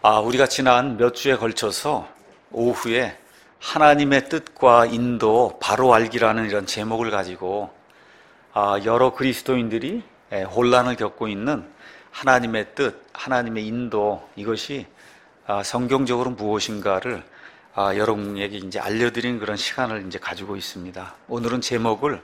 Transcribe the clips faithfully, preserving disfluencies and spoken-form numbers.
아, 우리가 지난 몇 주에 걸쳐서 오후에 하나님의 뜻과 인도 바로 알기라는 이런 제목을 가지고 아, 여러 그리스도인들이 혼란을 겪고 있는 하나님의 뜻, 하나님의 인도, 이것이 아, 성경적으로 무엇인가를 아, 여러분에게 이제 알려드리는 그런 시간을 이제 가지고 있습니다. 오늘은 제목을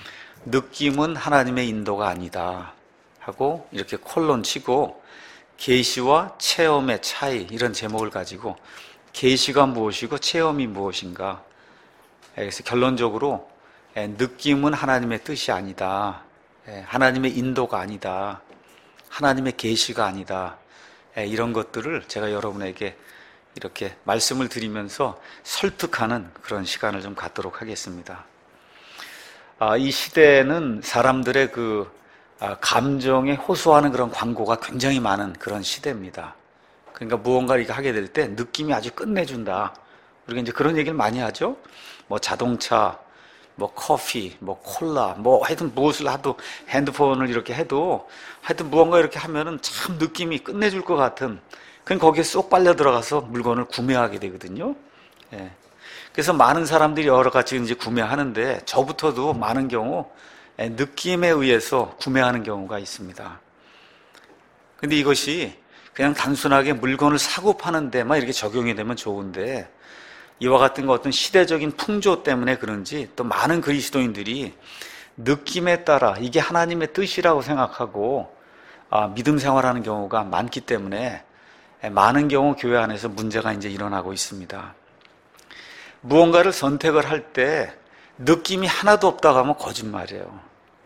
느낌은 하나님의 인도가 아니다 하고 이렇게 콜론 치고 계시와 체험의 차이, 이런 제목을 가지고 계시가 무엇이고 체험이 무엇인가. 그래서 결론적으로 느낌은 하나님의 뜻이 아니다, 하나님의 인도가 아니다, 하나님의 계시가 아니다, 이런 것들을 제가 여러분에게 이렇게 말씀을 드리면서 설득하는 그런 시간을 좀 갖도록 하겠습니다. 이 시대에는 사람들의 그 감정에 호소하는 그런 광고가 굉장히 많은 그런 시대입니다. 그러니까 무언가를 이렇게 하게 될 때 느낌이 아주 끝내준다. 우리가 이제 그런 얘기를 많이 하죠. 뭐 자동차, 뭐 커피, 뭐 콜라, 뭐 하여튼 무엇을 하도, 핸드폰을 이렇게 해도 하여튼 무언가 이렇게 하면은 참 느낌이 끝내줄 것 같은, 그럼 거기에 쏙 빨려 들어가서 물건을 구매하게 되거든요. 예. 그래서 많은 사람들이 여러 가지 이제 구매하는데 저부터도 많은 경우 느낌에 의해서 구매하는 경우가 있습니다. 근데 이것이 그냥 단순하게 물건을 사고 파는 데만 이렇게 적용이 되면 좋은데, 이와 같은 거 어떤 시대적인 풍조 때문에 그런지 또 많은 그리스도인들이 느낌에 따라 이게 하나님의 뜻이라고 생각하고 아, 믿음 생활하는 경우가 많기 때문에 많은 경우 교회 안에서 문제가 이제 일어나고 있습니다. 무언가를 선택을 할 때 느낌이 하나도 없다고 하면 거짓말이에요.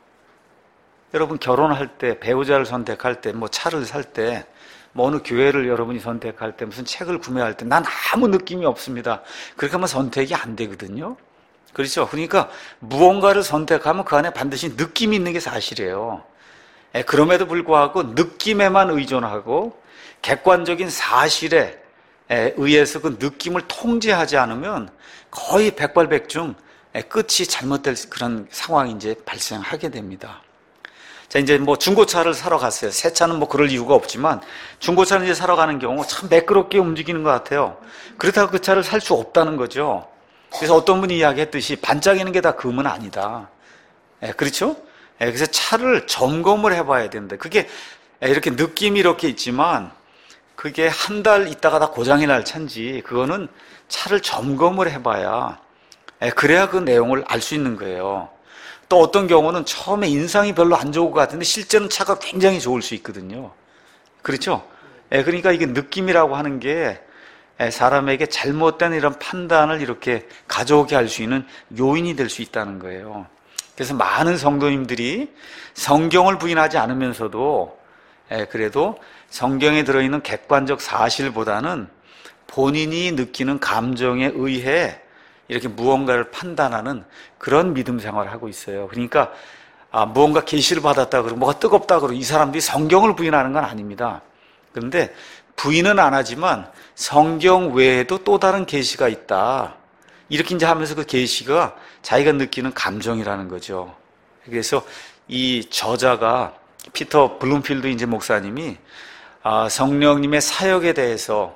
여러분 결혼할 때, 배우자를 선택할 때, 뭐 차를 살 때, 뭐 어느 교회를 여러분이 선택할 때, 무슨 책을 구매할 때 난 아무 느낌이 없습니다, 그렇게 하면 선택이 안 되거든요. 그렇죠? 그러니까 무언가를 선택하면 그 안에 반드시 느낌이 있는 게 사실이에요. 그럼에도 불구하고 느낌에만 의존하고 객관적인 사실에 의해서 그 느낌을 통제하지 않으면 거의 백발백중 끝이 잘못될 그런 상황이 이제 발생하게 됩니다. 자, 이제 뭐 중고차를 사러 갔어요. 새 차는 뭐 그럴 이유가 없지만 중고차를 이제 사러 가는 경우 참 매끄럽게 움직이는 것 같아요. 그렇다고 그 차를 살 수 없다는 거죠. 그래서 어떤 분이 이야기했듯이 반짝이는 게 다 금은 아니다. 예, 그렇죠? 예, 그래서 차를 점검을 해봐야 된다. 그게 이렇게 느낌이 이렇게 있지만 그게 한 달 있다가 다 고장이 날 차인지 그거는 차를 점검을 해봐야, 그래야 그 내용을 알 수 있는 거예요. 또 어떤 경우는 처음에 인상이 별로 안 좋을 것 같은데 실제는 차가 굉장히 좋을 수 있거든요. 그렇죠? 그러니까 이게 느낌이라고 하는 게 사람에게 잘못된 이런 판단을 이렇게 가져오게 할 수 있는 요인이 될 수 있다는 거예요. 그래서 많은 성도님들이 성경을 부인하지 않으면서도 그래도 성경에 들어있는 객관적 사실보다는 본인이 느끼는 감정에 의해 이렇게 무언가를 판단하는 그런 믿음 생활을 하고 있어요. 그러니까 아, 무언가 계시를 받았다 그러고 뭐가 뜨겁다 그러고 이 사람들이 성경을 부인하는 건 아닙니다. 그런데 부인은 안 하지만 성경 외에도 또 다른 계시가 있다, 이렇게 이제 하면서 그 계시가 자기가 느끼는 감정이라는 거죠. 그래서 이 저자가 피터 블룸필드 이제 목사님이 아, 성령님의 사역에 대해서,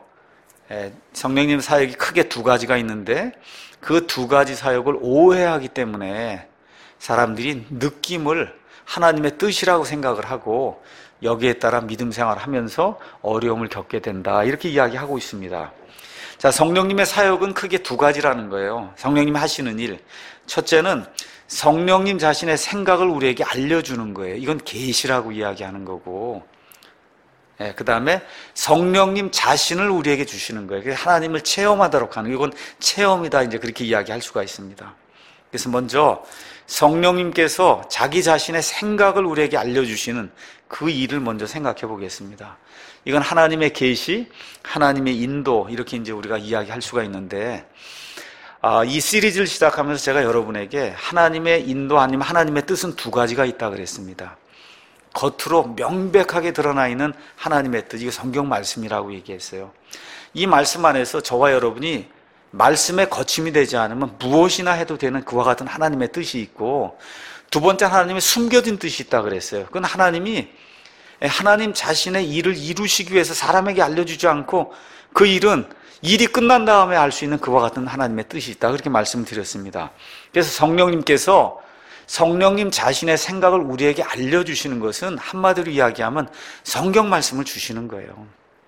성령님 사역이 크게 두 가지가 있는데 그 두 가지 사역을 오해하기 때문에 사람들이 느낌을 하나님의 뜻이라고 생각을 하고 여기에 따라 믿음 생활을 하면서 어려움을 겪게 된다, 이렇게 이야기하고 있습니다. 자, 성령님의 사역은 크게 두 가지라는 거예요. 성령님 하시는 일, 첫째는 성령님 자신의 생각을 우리에게 알려주는 거예요. 이건 계시라고 이야기하는 거고, 예, 그 다음에 성령님 자신을 우리에게 주시는 거예요. 하나님을 체험하도록 하는, 이건 체험이다, 이제 그렇게 이야기할 수가 있습니다. 그래서 먼저 성령님께서 자기 자신의 생각을 우리에게 알려주시는 그 일을 먼저 생각해 보겠습니다. 이건 하나님의 계시, 하나님의 인도, 이렇게 이제 우리가 이야기할 수가 있는데, 아, 이 시리즈를 시작하면서 제가 여러분에게 하나님의 인도 아니면 하나님의 뜻은 두 가지가 있다 그랬습니다. 겉으로 명백하게 드러나 있는 하나님의 뜻, 이게 성경 말씀이라고 얘기했어요. 이 말씀 안에서 저와 여러분이 말씀에 거침이 되지 않으면 무엇이나 해도 되는 그와 같은 하나님의 뜻이 있고, 두 번째 하나님의 숨겨진 뜻이 있다 그랬어요. 그건 하나님이 하나님 자신의 일을 이루시기 위해서 사람에게 알려주지 않고 그 일은 일이 끝난 다음에 알 수 있는 그와 같은 하나님의 뜻이 있다, 그렇게 말씀드렸습니다. 그래서 성령님께서 성령님 자신의 생각을 우리에게 알려주시는 것은 한마디로 이야기하면 성경 말씀을 주시는 거예요.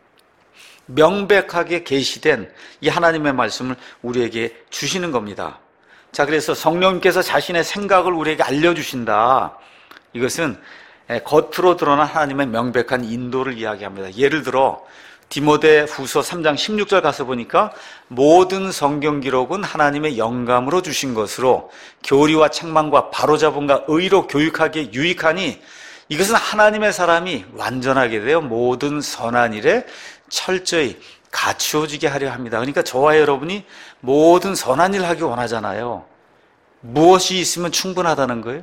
명백하게 계시된 이 하나님의 말씀을 우리에게 주시는 겁니다. 자, 그래서 성령님께서 자신의 생각을 우리에게 알려주신다. 이것은 겉으로 드러난 하나님의 명백한 인도를 이야기합니다. 예를 들어 디모데 후서 삼 장 십육 절 가서 보니까 모든 성경 기록은 하나님의 영감으로 주신 것으로 교리와 책망과 바로잡음과 의로 교육하기에 유익하니 이것은 하나님의 사람이 완전하게 되어 모든 선한 일에 철저히 갖추어지게 하려 합니다. 그러니까 저와 여러분이 모든 선한 일을 하기 원하잖아요. 무엇이 있으면 충분하다는 거예요?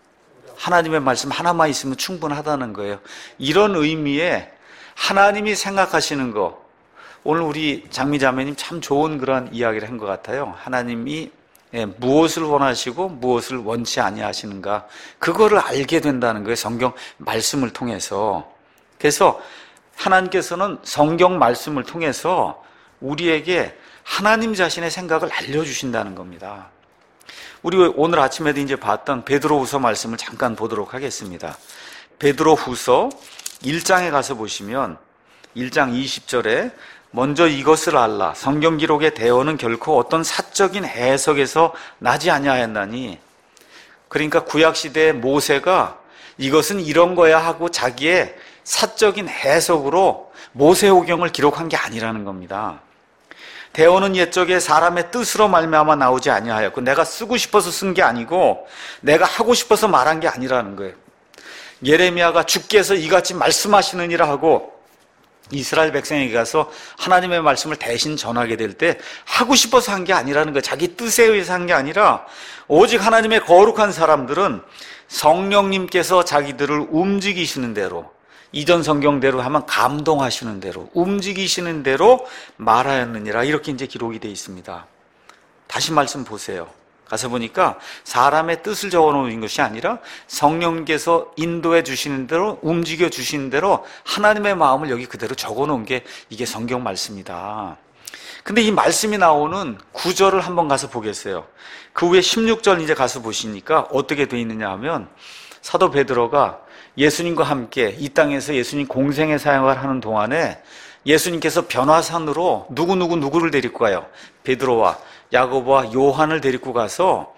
하나님의 말씀 하나만 있으면 충분하다는 거예요. 이런 의미에 하나님이 생각하시는 거, 오늘 우리 장미자매님 참 좋은 그런 이야기를 한 것 같아요. 하나님이 무엇을 원하시고 무엇을 원치 아니하시는가, 그거를 알게 된다는 거예요. 성경 말씀을 통해서. 그래서 하나님께서는 성경 말씀을 통해서 우리에게 하나님 자신의 생각을 알려주신다는 겁니다. 우리 오늘 아침에도 이제 봤던 베드로후서 말씀을 잠깐 보도록 하겠습니다. 베드로후서 일 장에 가서 보시면 일 장 이십 절에 먼저 이것을 알라. 성경 기록의 대언은 결코 어떤 사적인 해석에서 나지 아니하였나니. 그러니까 구약시대의 모세가 이것은 이런 거야 하고 자기의 사적인 해석으로 모세오경을 기록한 게 아니라는 겁니다. 대언은 옛적에 사람의 뜻으로 말미암아 나오지 아니하였고 내가 쓰고 싶어서 쓴 게 아니고 내가 하고 싶어서 말한 게 아니라는 거예요. 예레미야가 주께서 이같이 말씀하시느니라 하고 이스라엘 백성에게 가서 하나님의 말씀을 대신 전하게 될 때 하고 싶어서 한 게 아니라는 거예요. 자기 뜻에 의해서 한 게 아니라 오직 하나님의 거룩한 사람들은 성령님께서 자기들을 움직이시는 대로, 이전 성경대로 하면 감동하시는 대로, 움직이시는 대로 말하였느니라, 이렇게 이제 기록이 되어 있습니다. 다시 말씀 보세요. 가서 보니까 사람의 뜻을 적어 놓은 것이 아니라 성령께서 인도해 주시는 대로, 움직여 주시는 대로 하나님의 마음을 여기 그대로 적어 놓은 게 이게 성경 말씀이다. 근데 이 말씀이 나오는 구절을 한번 가서 보겠어요. 그 후에 십육 절 이제 가서 보시니까 어떻게 되어 있느냐 하면 사도 베드로가 예수님과 함께 이 땅에서 예수님 공생의 사역을 하는 동안에 예수님께서 변화산으로 누구누구 누구를 데리고 가요. 베드로와 야고보와 요한을 데리고 가서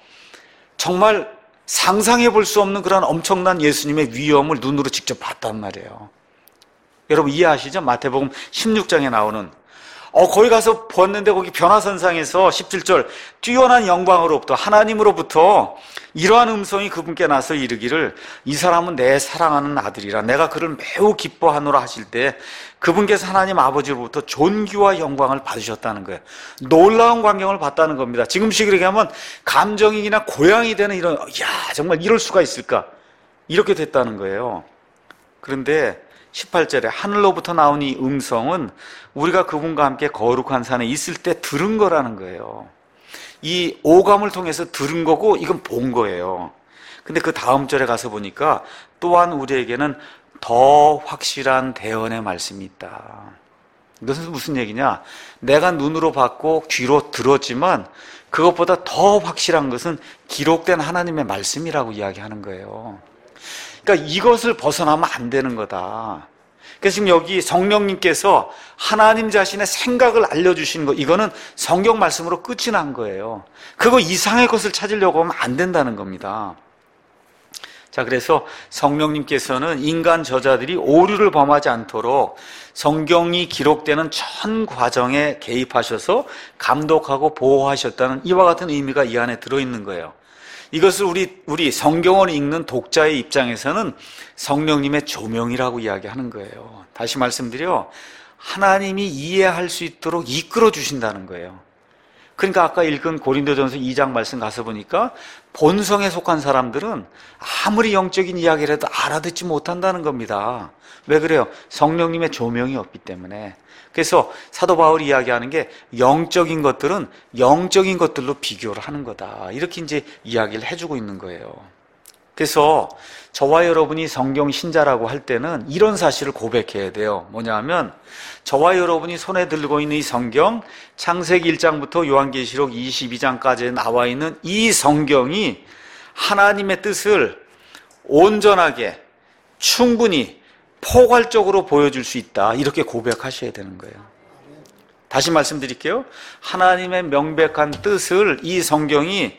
정말 상상해 볼 수 없는 그런 엄청난 예수님의 위엄을 눈으로 직접 봤단 말이에요. 여러분 이해하시죠? 마태복음 십육 장에 나오는, 어, 거기 가서 보았는데 거기 변화산상에서 십칠 절 뛰어난 영광으로부터, 하나님으로부터 이러한 음성이 그분께 나서 이르기를 이 사람은 내 사랑하는 아들이라 내가 그를 매우 기뻐하노라 하실 때 그분께서 하나님 아버지로부터 존귀와 영광을 받으셨다는 거예요. 놀라운 광경을 봤다는 겁니다. 지금식 이렇게 하면 감정이나 고향이 되는 이런, 야, 정말 이럴 수가 있을까, 이렇게 됐다는 거예요. 그런데 십팔 절에 하늘로부터 나온 이 음성은 우리가 그분과 함께 거룩한 산에 있을 때 들은 거라는 거예요. 이 오감을 통해서 들은 거고 이건 본 거예요. 근데 그 다음 절에 가서 보니까 또한 우리에게는 더 확실한 대언의 말씀이 있다. 이것은 무슨 얘기냐? 내가 눈으로 봤고 귀로 들었지만 그것보다 더 확실한 것은 기록된 하나님의 말씀이라고 이야기하는 거예요. 그러니까 이것을 벗어나면 안 되는 거다. 그래서 지금 여기 성령님께서 하나님 자신의 생각을 알려주시는 거, 이거는 성경 말씀으로 끝이 난 거예요. 그거 이상의 것을 찾으려고 하면 안 된다는 겁니다. 자, 그래서 성령님께서는 인간 저자들이 오류를 범하지 않도록 성경이 기록되는 전 과정에 개입하셔서 감독하고 보호하셨다는 이와 같은 의미가 이 안에 들어있는 거예요. 이것을 우리, 우리 성경을 읽는 독자의 입장에서는 성령님의 조명이라고 이야기하는 거예요. 다시 말씀드려, 하나님이 이해할 수 있도록 이끌어 주신다는 거예요. 그러니까 아까 읽은 고린도전서 이 장 말씀 가서 보니까 본성에 속한 사람들은 아무리 영적인 이야기를 해도 알아듣지 못한다는 겁니다. 왜 그래요? 성령님의 조명이 없기 때문에. 그래서 사도 바울이 이야기하는 게 영적인 것들은 영적인 것들로 비교를 하는 거다, 이렇게 이제 이야기를 해주고 있는 거예요. 그래서 저와 여러분이 성경 신자라고 할 때는 이런 사실을 고백해야 돼요. 뭐냐 하면 저와 여러분이 손에 들고 있는 이 성경, 창세기 일 장부터 요한계시록 이십이 장까지 나와 있는 이 성경이 하나님의 뜻을 온전하게 충분히 포괄적으로 보여줄 수 있다, 이렇게 고백하셔야 되는 거예요. 다시 말씀드릴게요. 하나님의 명백한 뜻을 이 성경이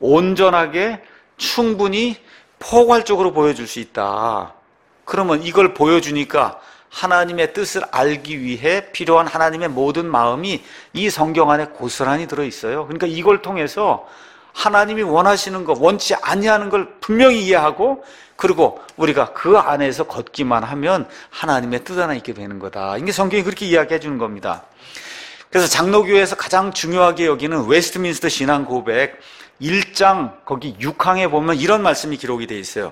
온전하게 충분히 포괄적으로 보여줄 수 있다. 그러면 이걸 보여주니까 하나님의 뜻을 알기 위해 필요한 하나님의 모든 마음이 이 성경 안에 고스란히 들어있어요. 그러니까 이걸 통해서 하나님이 원하시는 것, 원치 아니하는 걸 분명히 이해하고, 그리고 우리가 그 안에서 걷기만 하면 하나님의 뜻 안에 있게 되는 거다. 이게 성경이 그렇게 이야기해 주는 겁니다. 그래서 장로교회에서 가장 중요하게 여기는 웨스트민스터 신앙 고백 일 장 거기 육 항에 보면 이런 말씀이 기록이 되어 있어요.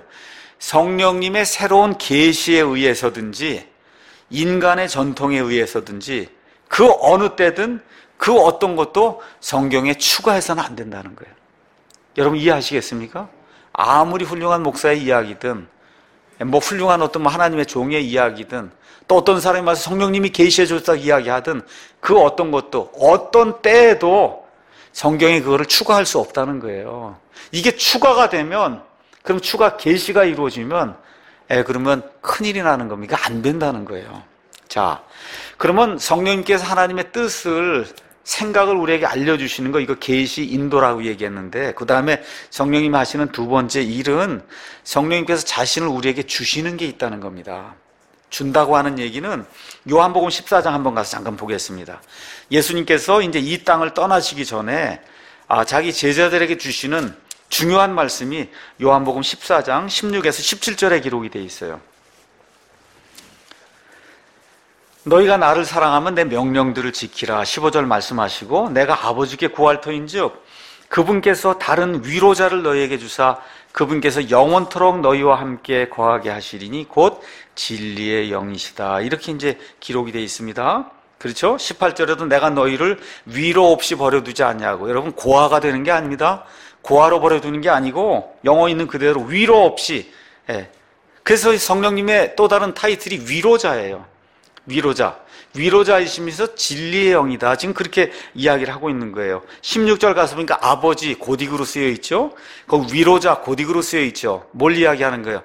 성령님의 새로운 계시에 의해서든지 인간의 전통에 의해서든지 그 어느 때든 그 어떤 것도 성경에 추가해서는 안 된다는 거예요. 여러분 이해하시겠습니까? 아무리 훌륭한 목사의 이야기든 뭐 훌륭한 어떤 뭐 하나님의 종의 이야기든 또 어떤 사람이 와서 성령님이 계시해 줬다고 이야기하든 그 어떤 것도 어떤 때에도 성경에 그거를 추가할 수 없다는 거예요. 이게 추가가 되면, 그럼 추가 계시가 이루어지면 에, 그러면 큰일이 나는 겁니까? 안 된다는 거예요. 자, 그러면 성령님께서 하나님의 뜻을, 생각을 우리에게 알려주시는 거, 이거 계시 인도라고 얘기했는데, 그 다음에 성령님이 하시는 두 번째 일은 성령님께서 자신을 우리에게 주시는 게 있다는 겁니다. 준다고 하는 얘기는 요한복음 십사 장 한번 가서 잠깐 보겠습니다. 예수님께서 이제 이 땅을 떠나시기 전에 아, 자기 제자들에게 주시는 중요한 말씀이 요한복음 십사 장 십육에서 십칠 절에 기록이 되어 있어요. 너희가 나를 사랑하면 내 명령들을 지키라. 십오 절 말씀하시고, 내가 아버지께 구할 터인즉 그분께서 다른 위로자를 너희에게 주사 그분께서 영원토록 너희와 함께 거하게 하시리니 곧 진리의 영이시다. 이렇게 이제 기록이 되어 있습니다. 그렇죠? 십팔 절에도 내가 너희를 위로 없이 버려두지 않냐고. 여러분, 고아가 되는 게 아닙니다. 고아로 버려두는 게 아니고 영어 있는 그대로 위로 없이. 예. 그래서 성령님의 또 다른 타이틀이 위로자예요. 위로자. 위로자이시면서 진리의 영이다. 지금 그렇게 이야기를 하고 있는 거예요. 십육 절 가서 보니까 아버지 고딕으로 쓰여 있죠. 거기 위로자 고딕으로 쓰여 있죠. 뭘 이야기하는 거예요?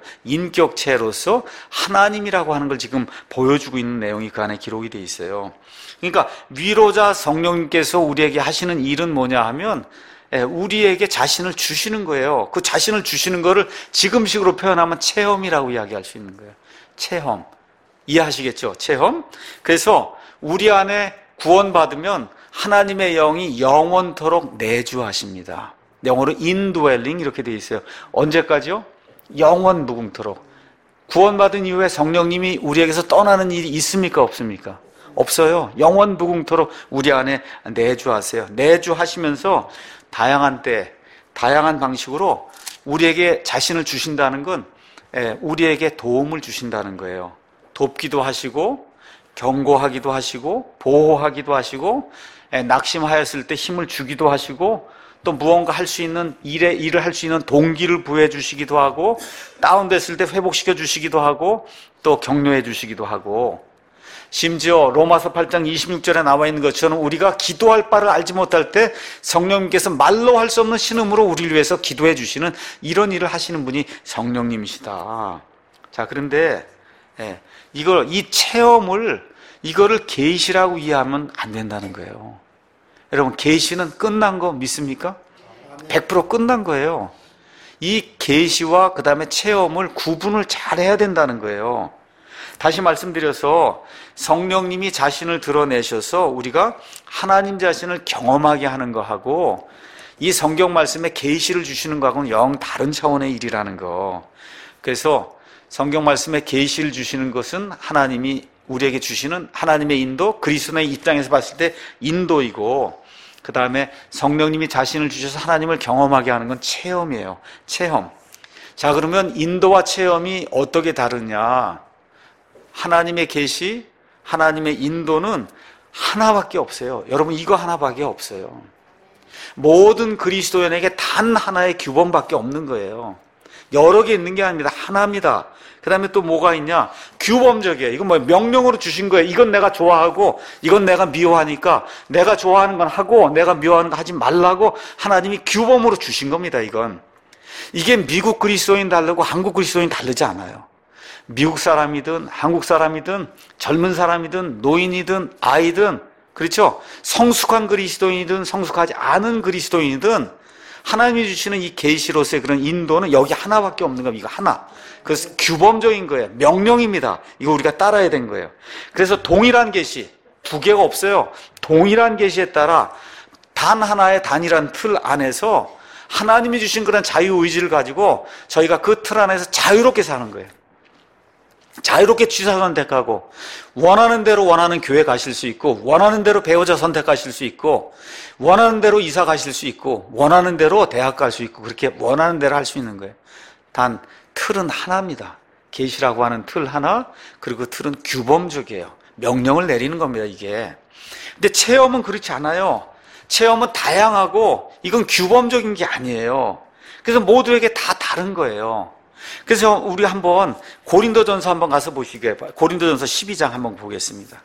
인격체로서 하나님이라고 하는 걸 지금 보여주고 있는 내용이 그 안에 기록이 되어 있어요. 그러니까 위로자 성령님께서 우리에게 하시는 일은 뭐냐 하면 우리에게 자신을 주시는 거예요. 그 자신을 주시는 거를 지금식으로 표현하면 체험이라고 이야기할 수 있는 거예요. 체험. 이해하시겠죠? 체험. 그래서 우리 안에 구원받으면 하나님의 영이 영원토록 내주하십니다. 영어로 indwelling 이렇게 되어 있어요. 언제까지요? 영원 무궁토록. 구원받은 이후에 성령님이 우리에게서 떠나는 일이 있습니까? 없습니까? 없어요. 영원 무궁토록 우리 안에 내주하세요. 내주하시면서 다양한 때, 다양한 방식으로 우리에게 자신을 주신다는 건 우리에게 도움을 주신다는 거예요. 돕기도 하시고 경고하기도 하시고 보호하기도 하시고 낙심하였을 때 힘을 주기도 하시고 또 무언가 할 수 있는 일에 일을 할 수 있는 동기를 부여해 주시기도 하고 다운됐을 때 회복시켜 주시기도 하고 또 격려해 주시기도 하고 심지어 로마서 팔 장 이십육 절에 나와 있는 것처럼 우리가 기도할 바를 알지 못할 때 성령님께서 말로 할 수 없는 신음으로 우리를 위해서 기도해 주시는 이런 일을 하시는 분이 성령님이시다. 자, 그런데 예, 이걸 이 체험을 이거를 계시라고 이해하면 안 된다는 거예요. 여러분, 계시는 끝난 거 믿습니까? 백 퍼센트 끝난 거예요. 이 계시와 그 다음에 체험을 구분을 잘 해야 된다는 거예요. 다시 말씀드려서 성령님이 자신을 드러내셔서 우리가 하나님 자신을 경험하게 하는 거하고 이 성경 말씀에 계시를 주시는 거하고는 영 다른 차원의 일이라는 거. 그래서 성경 말씀에 계시를 주시는 것은 하나님이 우리에게 주시는 하나님의 인도, 그리스도의 입장에서 봤을 때 인도이고, 그 다음에 성령님이 자신을 주셔서 하나님을 경험하게 하는 건 체험이에요. 체험. 자, 그러면 인도와 체험이 어떻게 다르냐? 하나님의 계시, 하나님의 인도는 하나밖에 없어요. 여러분, 이거 하나밖에 없어요. 모든 그리스도인에게 단 하나의 규범밖에 없는 거예요. 여러 개 있는 게 아닙니다. 하나입니다. 그 다음에 또 뭐가 있냐? 규범적이에요. 이건 뭐 명령으로 주신 거예요. 이건 내가 좋아하고 이건 내가 미워하니까 내가 좋아하는 건 하고 내가 미워하는 거 하지 말라고 하나님이 규범으로 주신 겁니다. 이건. 이게 미국 그리스도인 다르고 한국 그리스도인 다르지 않아요. 미국 사람이든 한국 사람이든 젊은 사람이든 노인이든 아이든, 그렇죠? 성숙한 그리스도인이든 성숙하지 않은 그리스도인이든 하나님이 주시는 이 계시로서의 그런 인도는 여기 하나밖에 없는 겁니다. 이거 하나. 그래서 규범적인 거예요. 명령입니다. 이거 우리가 따라야 된 거예요. 그래서 동일한 계시, 두 개가 없어요. 동일한 계시에 따라 단 하나의 단일한 틀 안에서 하나님이 주신 그런 자유의지를 가지고 저희가 그 틀 안에서 자유롭게 사는 거예요. 자유롭게 취사 선택하고 원하는 대로 원하는 교회 가실 수 있고 원하는 대로 배우자 선택하실 수 있고 원하는 대로 이사 가실 수 있고 원하는 대로 대학 갈 수 있고 그렇게 원하는 대로 할 수 있는 거예요. 단 틀은 하나입니다. 계시라고 하는 틀 하나, 그리고 틀은 규범적이에요. 명령을 내리는 겁니다, 이게. 근데 체험은 그렇지 않아요. 체험은 다양하고 이건 규범적인 게 아니에요. 그래서 모두에게 다 다른 거예요. 그래서 우리 한번 고린도전서 한번 가서 보시게, 고린도전서 십이 장 한번 보겠습니다.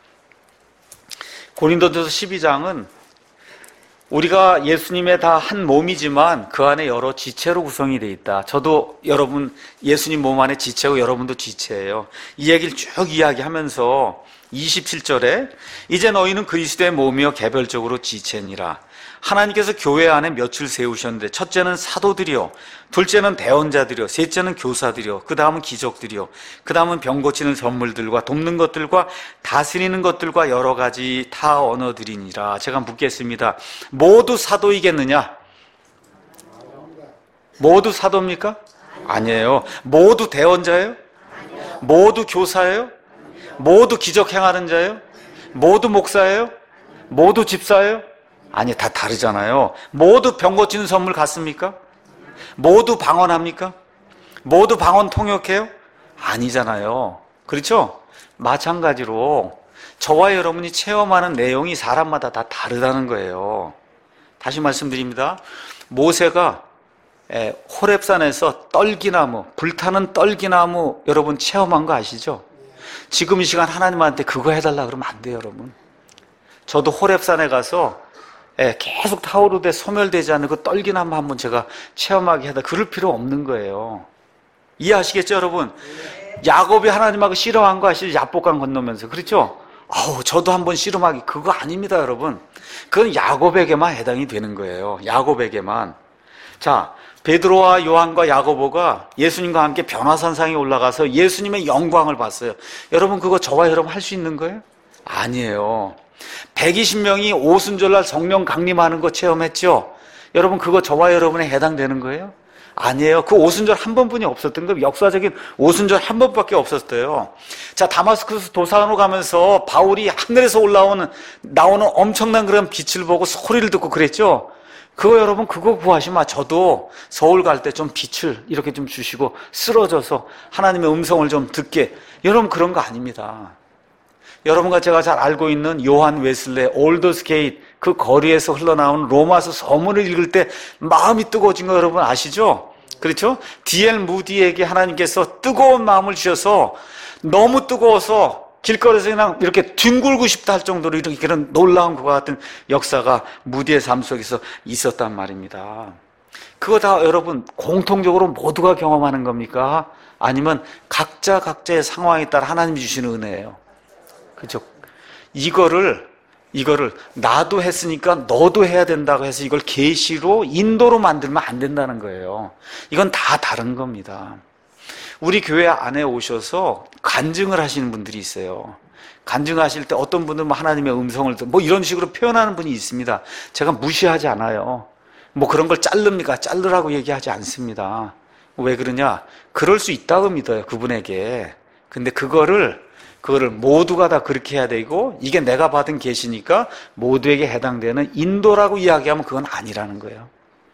고린도전서 십이 장은 우리가 예수님의 다 한 몸이지만 그 안에 여러 지체로 구성이 되어 있다. 저도 여러분 예수님 몸 안에 지체고 여러분도 지체예요. 이 얘기를 쭉 이야기하면서 이십칠 절에 이제 너희는 그리스도의 몸이요 개별적으로 지체니라. 하나님께서 교회 안에 몇을 세우셨는데 첫째는 사도들이요, 둘째는 대언자들이요, 셋째는 교사들이요, 그 다음은 기적들이요, 그 다음은 병 고치는 선물들과 돕는 것들과 다스리는 것들과 여러 가지 타 언어들이니라. 제가 묻겠습니다. 모두 사도이겠느냐? 모두 사도입니까? 아니에요. 모두 대언자예요? 모두 교사예요? 모두 기적 행하는 자예요? 모두 목사예요? 모두 집사예요? 아니, 다 다르잖아요. 모두 병 고치는 선물 같습니까? 모두 방언합니까? 모두 방언 통역해요? 아니잖아요. 그렇죠? 마찬가지로 저와 여러분이 체험하는 내용이 사람마다 다 다르다는 거예요. 다시 말씀드립니다. 모세가 호렙산에서 떨기나무, 불타는 떨기나무 여러분 체험한 거 아시죠? 지금 이 시간 하나님한테 그거 해달라 그러면 안 돼요, 여러분. 저도 호렙산에 가서 예, 계속 타오르되 소멸되지 않는 그 떨기나무 한번 제가 체험하게 하다 그럴 필요 없는 거예요. 이해하시겠죠, 여러분? 야곱이 하나님하고 씨름한 거 아시죠? 야복강 건너면서. 그렇죠? 아우, 저도 한번 씨름하기. 그거 아닙니다, 여러분. 그건 야곱에게만 해당이 되는 거예요. 야곱에게만. 자, 베드로와 요한과 야고보가 예수님과 함께 변화산상에 올라가서 예수님의 영광을 봤어요. 여러분, 그거 저와 여러분 할 수 있는 거예요? 아니에요. 백이십 명이 오순절날 성령 강림하는 거 체험했죠? 여러분, 그거 저와 여러분에 해당되는 거예요? 아니에요. 그 오순절 한 번뿐이 없었던 거예요. 역사적인 오순절 한 번밖에 없었어요. 자, 다마스쿠스 도산으로 가면서 바울이 하늘에서 올라오는, 나오는 엄청난 그런 빛을 보고 소리를 듣고 그랬죠? 그거 여러분, 그거 구하시면 저도 서울 갈 때 좀 빛을 이렇게 좀 주시고 쓰러져서 하나님의 음성을 좀 듣게. 여러분, 그런 거 아닙니다. 여러분과 제가 잘 알고 있는 요한 웨슬레 올더스 게이트 그 거리에서 흘러나오는 로마서 서문을 읽을 때 마음이 뜨거워진 거 여러분 아시죠? 그렇죠? 디엘 무디에게 하나님께서 뜨거운 마음을 주셔서 너무 뜨거워서 길거리에서 그냥 이렇게 뒹굴고 싶다 할 정도로 이렇게 그런 놀라운 그와 같은 역사가 무디의 삶 속에서 있었단 말입니다. 그거 다 여러분 공통적으로 모두가 경험하는 겁니까? 아니면 각자 각자의 상황에 따라 하나님이 주시는 은혜예요. 그죠? 이거를, 이거를 나도 했으니까 너도 해야 된다고 해서 이걸 계시로, 인도로 만들면 안 된다는 거예요. 이건 다 다른 겁니다. 우리 교회 안에 오셔서 간증을 하시는 분들이 있어요. 간증하실 때 어떤 분들은 뭐 하나님의 음성을 뭐 이런 식으로 표현하는 분이 있습니다. 제가 무시하지 않아요. 뭐 그런 걸 자릅니까? 자르라고 얘기하지 않습니다. 왜 그러냐? 그럴 수 있다고 믿어요, 그분에게. 근데 그거를 그거를 모두가 다 그렇게 해야 되고 이게 내가 받은 계시니까 모두에게 해당되는 인도라고 이야기하면 그건 아니라는 거예요.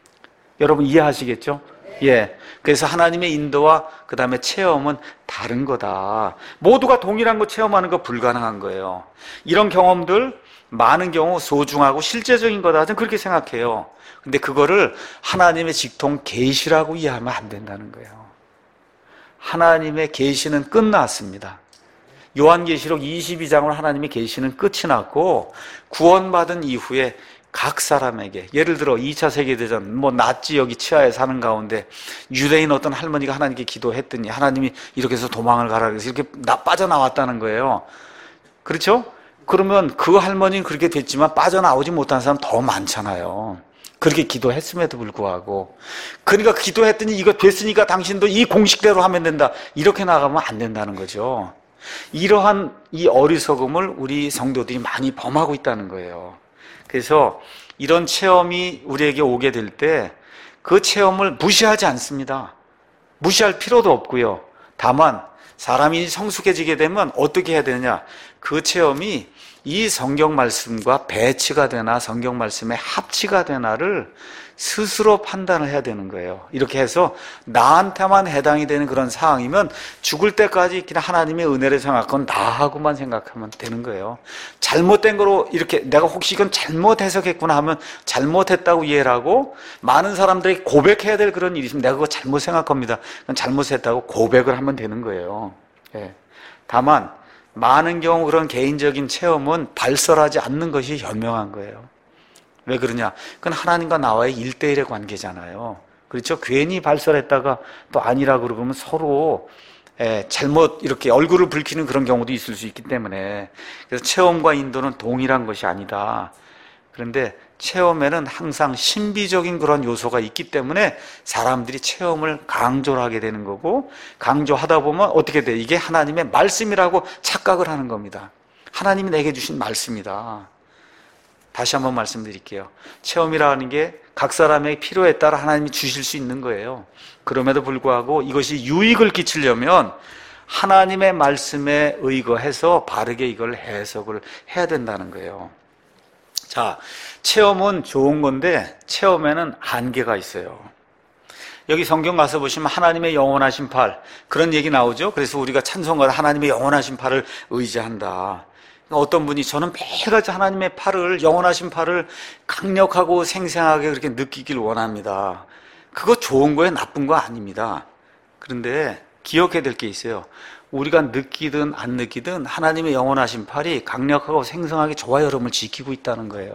여러분 이해하시겠죠? 예. 그래서 하나님의 인도와 그 다음에 체험은 다른 거다. 모두가 동일한 거 체험하는 거 불가능한 거예요. 이런 경험들 많은 경우 소중하고 실제적인 거다. 저는 그렇게 생각해요. 근데 그거를 하나님의 직통 계시라고 이해하면 안 된다는 거예요. 하나님의 계시는 끝났습니다. 요한계시록 이십이 장으로 하나님의 계시는 끝이 났고, 구원받은 이후에 각 사람에게, 예를 들어 이 차 세계대전 뭐 나치 여기 치하에 사는 가운데 유대인 어떤 할머니가 하나님께 기도했더니 하나님이 이렇게 해서 도망을 가라 그래서 이렇게 나 빠져나왔다는 거예요. 그렇죠? 그러면 그 할머니는 그렇게 됐지만 빠져나오지 못한 사람 더 많잖아요. 그렇게 기도했음에도 불구하고. 그러니까 기도했더니 이거 됐으니까 당신도 이 공식대로 하면 된다, 이렇게 나가면 안 된다는 거죠. 이러한 이 어리석음을 우리 성도들이 많이 범하고 있다는 거예요. 그래서 이런 체험이 우리에게 오게 될 때 그 체험을 무시하지 않습니다. 무시할 필요도 없고요. 다만 사람이 성숙해지게 되면 어떻게 해야 되느냐, 그 체험이 이 성경 말씀과 배치가 되나 성경 말씀에 합치가 되나를 스스로 판단을 해야 되는 거예요. 이렇게 해서 나한테만 해당이 되는 그런 상황이면 죽을 때까지 그냥 하나님의 은혜를 생각하고 나하고만 생각하면 되는 거예요. 잘못된 거로 이렇게 내가 혹시 이건 잘못 해석했구나 하면 잘못했다고 이해를 하고, 많은 사람들이 고백해야 될 그런 일이 있으면 내가 그거 잘못 생각합니다, 그건 잘못했다고 고백을 하면 되는 거예요. 예. 다만 많은 경우 그런 개인적인 체험은 발설하지 않는 것이 현명한 거예요. 왜 그러냐? 그건 하나님과 나와의 일대일의 관계잖아요. 그렇죠? 괜히 발설했다가 또 아니라고 그러면 서로 예, 잘못 이렇게 얼굴을 붉히는 그런 경우도 있을 수 있기 때문에, 그래서 체험과 인도는 동일한 것이 아니다. 그런데 체험에는 항상 신비적인 그런 요소가 있기 때문에 사람들이 체험을 강조를 하게 되는 거고, 강조하다 보면 어떻게 돼? 이게 하나님의 말씀이라고 착각을 하는 겁니다. 하나님이 내게 주신 말씀이다. 다시 한번 말씀드릴게요. 체험이라는 게 각 사람의 필요에 따라 하나님이 주실 수 있는 거예요. 그럼에도 불구하고 이것이 유익을 끼치려면 하나님의 말씀에 의거해서 바르게 이걸 해석을 해야 된다는 거예요. 자, 체험은 좋은 건데 체험에는 한계가 있어요. 여기 성경 가서 보시면 하나님의 영원하신 팔, 그런 얘기 나오죠. 그래서 우리가 찬송가를 하나님의 영원하신 팔을 의지한다. 어떤 분이 저는 매일같이 하나님의 팔을, 영원하신 팔을 강력하고 생생하게 그렇게 느끼길 원합니다. 그거 좋은 거예요, 나쁜 거 아닙니다. 그런데 기억해야 될 게 있어요. 우리가 느끼든 안 느끼든 하나님의 영원하신 팔이 강력하고 생생하게 저와 여러분을 지키고 있다는 거예요.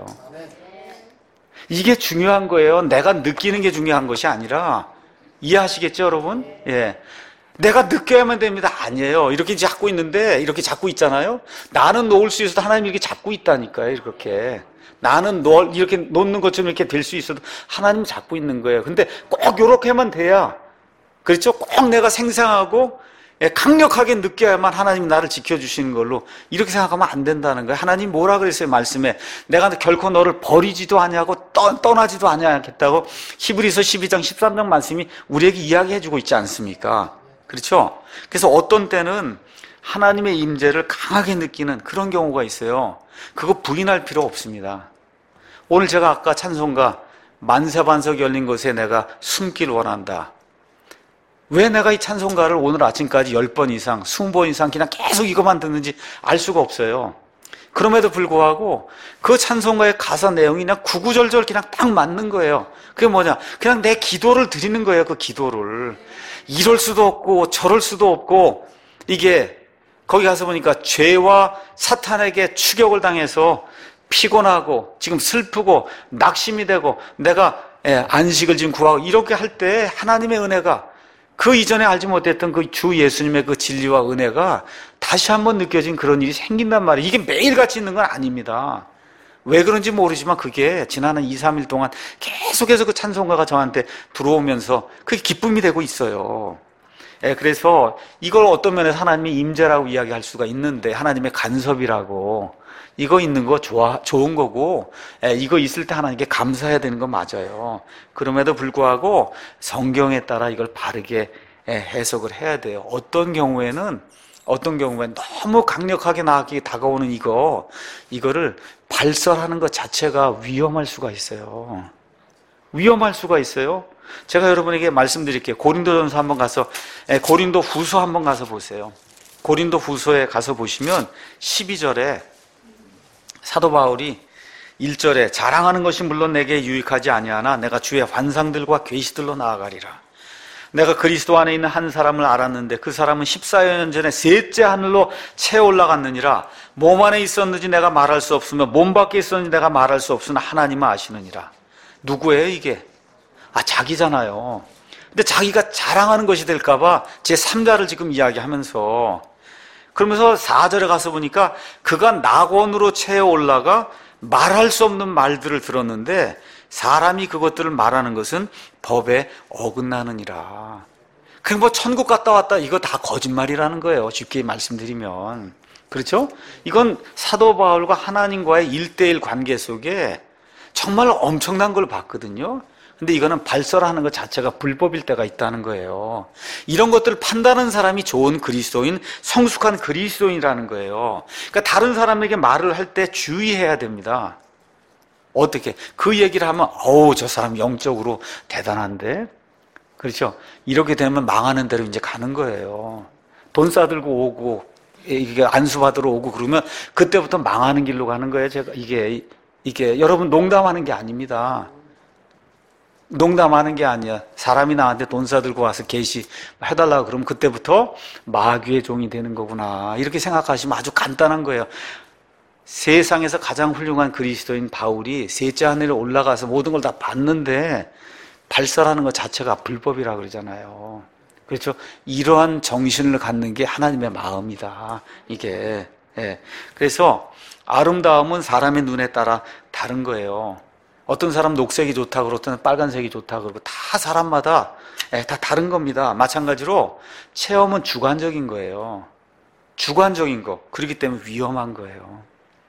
이게 중요한 거예요. 내가 느끼는 게 중요한 것이 아니라. 이해하시겠죠, 여러분? 예. 내가 느껴야만 됩니다. 아니에요. 이렇게 잡고 있는데, 이렇게 잡고 있잖아요. 나는 놓을 수 있어도 하나님이 이렇게 잡고 있다니까요, 이렇게. 나는 놓, 이렇게 놓는 것처럼 이렇게 될 수 있어도 하나님 잡고 있는 거예요. 근데 꼭 이렇게만 돼야, 그렇죠? 꼭 내가 생생하고 강력하게 느껴야만 하나님이 나를 지켜주시는 걸로 이렇게 생각하면 안 된다는 거예요. 하나님 뭐라 그랬어요, 말씀에? 내가 결코 너를 버리지도 아니하고 떠, 떠나지도 아니하겠다고 히브리서 십이 장 십삼 장 말씀이 우리에게 이야기해주고 있지 않습니까? 그렇죠? 그래서 어떤 때는 하나님의 임재를 강하게 느끼는 그런 경우가 있어요. 그거 부인할 필요 없습니다. 오늘 제가 아까 찬송가 만세반석 열린 곳에 내가 숨길 원한다. 왜 내가 이 찬송가를 오늘 아침까지 열 번 이상, 이십 번 이상 그냥 계속 이것만 듣는지 알 수가 없어요. 그럼에도 불구하고 그 찬송가의 가사 내용이 그냥 구구절절 그냥 딱 맞는 거예요. 그게 뭐냐? 그냥 내 기도를 드리는 거예요, 그 기도를. 이럴 수도 없고 저럴 수도 없고, 이게 거기 가서 보니까 죄와 사탄에게 추격을 당해서 피곤하고 지금 슬프고 낙심이 되고 내가 안식을 지금 구하고 이렇게 할 때 하나님의 은혜가, 그 이전에 알지 못했던 그 주 예수님의 그 진리와 은혜가 다시 한번 느껴진 그런 일이 생긴단 말이에요. 이게 매일같이 있는 건 아닙니다. 왜 그런지 모르지만 그게 지난 이, 삼 일 동안 계속해서 그 찬송가가 저한테 들어오면서 그게 기쁨이 되고 있어요. 예, 그래서 이걸 어떤 면에서 하나님의 임재라고 이야기할 수가 있는데, 하나님의 간섭이라고, 이거 있는 거 좋아, 좋은 거고, 예, 이거 있을 때 하나님께 감사해야 되는 거 맞아요. 그럼에도 불구하고 성경에 따라 이걸 바르게 예, 해석을 해야 돼요. 어떤 경우에는 어떤 경우에 너무 강력하게 나에게 다가오는 이거, 이거를 발설하는 것 자체가 위험할 수가 있어요. 위험할 수가 있어요. 제가 여러분에게 말씀드릴게요. 고린도전서 한번 가서, 고린도 후서 한번 가서 보세요. 고린도 후서에 가서 보시면 십이 절에 사도 바울이 일 절에 자랑하는 것이 물론 내게 유익하지 아니하나 내가 주의 환상들과 계시들로 나아가리라. 내가 그리스도 안에 있는 한 사람을 알았는데 그 사람은 십사여 년 전에 셋째 하늘로 채 올라갔느니라. 몸 안에 있었는지 내가 말할 수 없으며 몸 밖에 있었는지 내가 말할 수 없으나 하나님은 아시느니라. 누구예요 이게? 아, 자기잖아요. 근데 자기가 자랑하는 것이 될까 봐 제삼 자를 지금 이야기하면서, 그러면서 사 절에 가서 보니까 그가 낙원으로 채 올라가 말할 수 없는 말들을 들었는데 사람이 그것들을 말하는 것은 법에 어긋나느니라. 그럼 뭐 천국 갔다 왔다 이거 다 거짓말이라는 거예요, 쉽게 말씀드리면. 그렇죠? 이건 사도 바울과 하나님과의 일대일 관계 속에 정말 엄청난 걸 봤거든요. 근데 이거는 발설하는 것 자체가 불법일 때가 있다는 거예요. 이런 것들을 판단하는 사람이 좋은 그리스도인, 성숙한 그리스도인이라는 거예요. 그러니까 다른 사람에게 말을 할 때 주의해야 됩니다. 어떻게? 그 얘기를 하면 어우 저 사람 영적으로 대단한데? 그렇죠? 이렇게 되면 망하는 대로 이제 가는 거예요. 돈 싸들고 오고 이게 안수 받으러 오고 그러면 그때부터 망하는 길로 가는 거예요. 제가 이게 이게 여러분 농담하는 게 아닙니다. 농담하는 게 아니야. 사람이 나한테 돈 싸들고 와서 계시 해달라고 그러면 그때부터 마귀의 종이 되는 거구나, 이렇게 생각하시면 아주 간단한 거예요. 세상에서 가장 훌륭한 그리스도인 바울이 셋째 하늘에 올라가서 모든 걸 다 봤는데 발설하는 것 자체가 불법이라고 그러잖아요. 그렇죠? 이러한 정신을 갖는 게 하나님의 마음이다, 이게. 예. 그래서 아름다움은 사람의 눈에 따라 다른 거예요. 어떤 사람 녹색이 좋다고 그러고 어떤 빨간색이 좋다고 그러고 다 사람마다 예, 다 다른 겁니다. 마찬가지로 체험은 주관적인 거예요. 주관적인 거. 그렇기 때문에 위험한 거예요.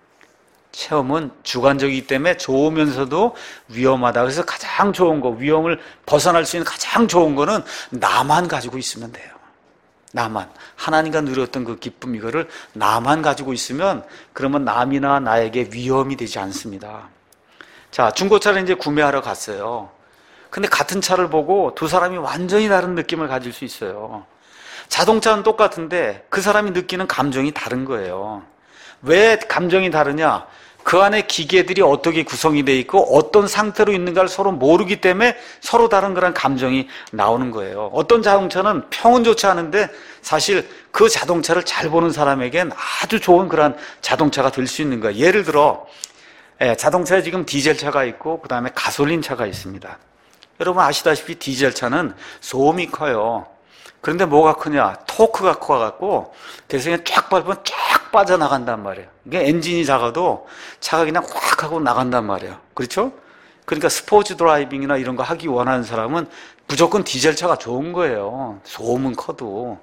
체험은 주관적이기 때문에 좋으면서도 위험하다. 그래서 가장 좋은 거, 위험을 벗어날 수 있는 가장 좋은 거는 나만 가지고 있으면 돼요. 나만. 하나님과 누렸던 그 기쁨, 이거를 나만 가지고 있으면 그러면 남이나 나에게 위험이 되지 않습니다. 자, 중고차를 이제 구매하러 갔어요. 근데 같은 차를 보고 두 사람이 완전히 다른 느낌을 가질 수 있어요. 자동차는 똑같은데 그 사람이 느끼는 감정이 다른 거예요. 왜 감정이 다르냐? 그 안에 기계들이 어떻게 구성이 되어 있고 어떤 상태로 있는가를 서로 모르기 때문에 서로 다른 그런 감정이 나오는 거예요. 어떤 자동차는 평은 좋지 않은데 사실 그 자동차를 잘 보는 사람에겐 아주 좋은 그런 자동차가 될 수 있는 거예요. 예를 들어 예, 자동차에 지금 디젤차가 있고 그 다음에 가솔린차가 있습니다. 여러분 아시다시피 디젤차는 소음이 커요. 그런데 뭐가 크냐? 토크가 커갖고 대성에 쫙 밟으면 쫙 빠져나간단 말이에요. 이게 엔진이 작아도 차가 그냥 확 하고 나간단 말이에요. 그렇죠? 그러니까 스포츠 드라이빙이나 이런 거 하기 원하는 사람은 무조건 디젤차가 좋은 거예요. 소음은 커도.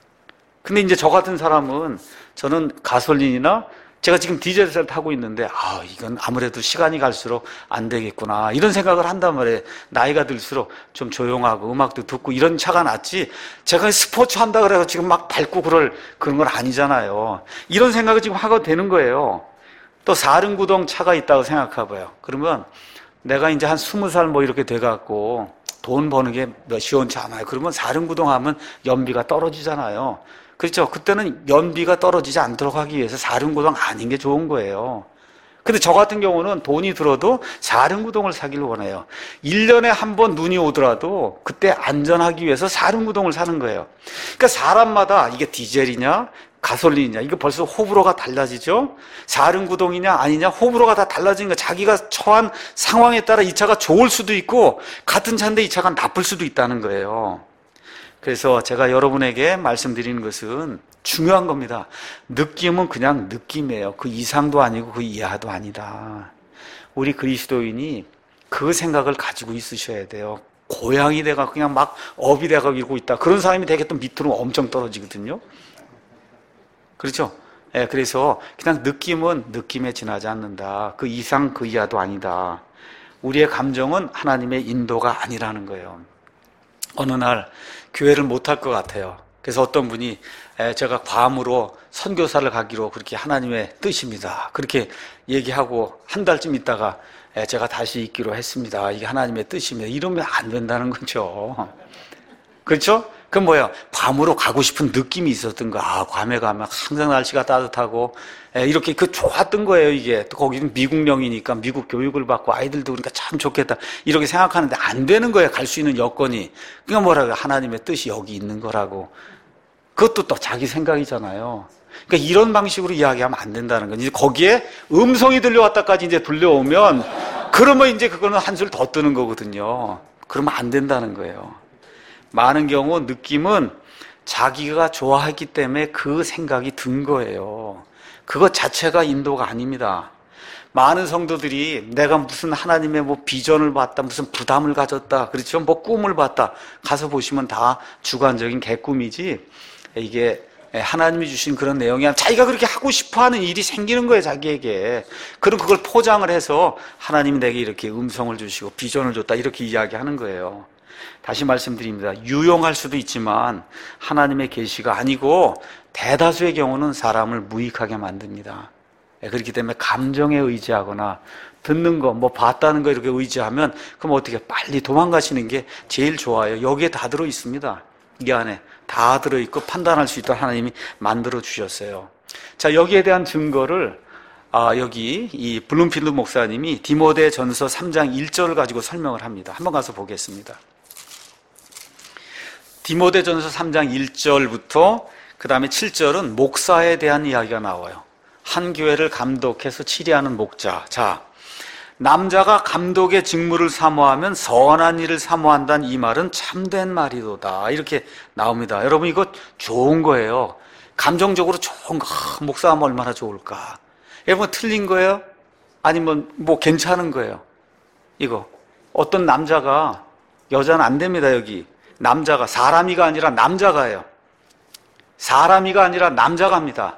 근데 이제 저 같은 사람은 저는 가솔린이나 제가 지금 디젤차를 타고 있는데 아 이건 아무래도 시간이 갈수록 안 되겠구나 이런 생각을 한단 말이에요. 나이가 들수록 좀 조용하고 음악도 듣고 이런 차가 낫지 제가 스포츠 한다 그래서 지금 막 밟고 그럴 그런 건 아니잖아요. 이런 생각을 지금 하게 되는 거예요. 또 사륜구동 차가 있다고 생각해봐요. 그러면 내가 이제 한 스무 살 뭐 이렇게 돼갖고 돈 버는 게 몇 시원치 않아요. 그러면 사륜구동 하면 연비가 떨어지잖아요. 그렇죠. 그때는 연비가 떨어지지 않도록 하기 위해서 사륜구동 아닌 게 좋은 거예요. 근데 저 같은 경우는 돈이 들어도 사륜구동을 사기를 원해요. 일 년에 한 번 눈이 오더라도 그때 안전하기 위해서 사륜구동을 사는 거예요. 그러니까 사람마다 이게 디젤이냐 가솔린이냐 이거 벌써 호불호가 달라지죠. 사륜구동이냐 아니냐 호불호가 다 달라진 거. 자기가 처한 상황에 따라 이 차가 좋을 수도 있고 같은 차인데 이 차가 나쁠 수도 있다는 거예요. 그래서 제가 여러분에게 말씀드리는 것은 중요한 겁니다. 느낌은 그냥 느낌이에요. 그 이상도 아니고 그 이하도 아니다. 우리 그리스도인이 그 생각을 가지고 있으셔야 돼요. 고양이 돼가 그냥 막 업이 돼가고 있다. 그런 사람이 되게 또 밑으로 엄청 떨어지거든요. 그렇죠? 예, 그래서 그냥 느낌은 느낌에 지나지 않는다. 그 이상 그 이하도 아니다. 우리의 감정은 하나님의 인도가 아니라는 거예요. 어느 날 교회를 못할 것 같아요. 그래서 어떤 분이 제가 괌으로 선교사를 가기로 그렇게 하나님의 뜻입니다. 그렇게 얘기하고 한 달쯤 있다가 제가 다시 있기로 했습니다. 이게 하나님의 뜻입니다. 이러면 안 된다는 거죠. 그렇죠? 그럼 뭐야? 괌으로 가고 싶은 느낌이 있었던 거야. 아, 괌에 가면 항상 날씨가 따뜻하고, 예, 이렇게 그 좋았던 거예요, 이게. 또 거기는 미국령이니까 미국 교육을 받고 아이들도 그러니까 참 좋겠다. 이렇게 생각하는데 안 되는 거예요, 갈 수 있는 여건이. 그러니까 뭐라고? 하나님의 뜻이 여기 있는 거라고. 그것도 또 자기 생각이잖아요. 그러니까 이런 방식으로 이야기하면 안 된다는 거지. 거기에 음성이 들려왔다까지 이제 들려오면, 그러면 이제 그거는 한술 더 뜨는 거거든요. 그러면 안 된다는 거예요. 많은 경우 느낌은 자기가 좋아했기 때문에 그 생각이 든 거예요. 그것 자체가 인도가 아닙니다. 많은 성도들이 내가 무슨 하나님의 뭐 비전을 봤다, 무슨 부담을 가졌다, 그렇죠? 뭐 꿈을 봤다. 가서 보시면 다 주관적인 개꿈이지, 이게 하나님이 주신 그런 내용이 아니라 자기가 그렇게 하고 싶어 하는 일이 생기는 거예요, 자기에게. 그럼 그걸 포장을 해서 하나님이 내게 이렇게 음성을 주시고 비전을 줬다, 이렇게 이야기하는 거예요. 다시 말씀드립니다. 유용할 수도 있지만 하나님의 계시가 아니고 대다수의 경우는 사람을 무익하게 만듭니다. 그렇기 때문에 감정에 의지하거나 듣는 거, 뭐 봤다는 거 이렇게 의지하면 그럼 어떻게 빨리 도망가시는 게 제일 좋아요. 여기에 다 들어 있습니다. 이 안에 다 들어있고 판단할 수 있도록 하나님이 만들어 주셨어요. 자, 여기에 대한 증거를 아, 여기 이 블룸필드 목사님이 디모데전서 삼 장 일 절을 가지고 설명을 합니다. 한번 가서 보겠습니다. 디모데전서 삼 장 일 절부터 그 다음에 칠 절은 목사에 대한 이야기가 나와요. 한 교회를 감독해서 치리하는 목자. 자, 남자가 감독의 직무를 사모하면 선한 일을 사모한다는 이 말은 참된 말이도다. 이렇게 나옵니다. 여러분, 이거 좋은 거예요. 감정적으로 좋은 거. 아, 목사하면 얼마나 좋을까. 여러분, 틀린 거예요? 아니면 뭐 괜찮은 거예요? 이거 어떤 남자가, 여자는 안 됩니다. 여기 남자가, 사람이가 아니라 남자가예요. 사람이가 아니라 남자가 합니다.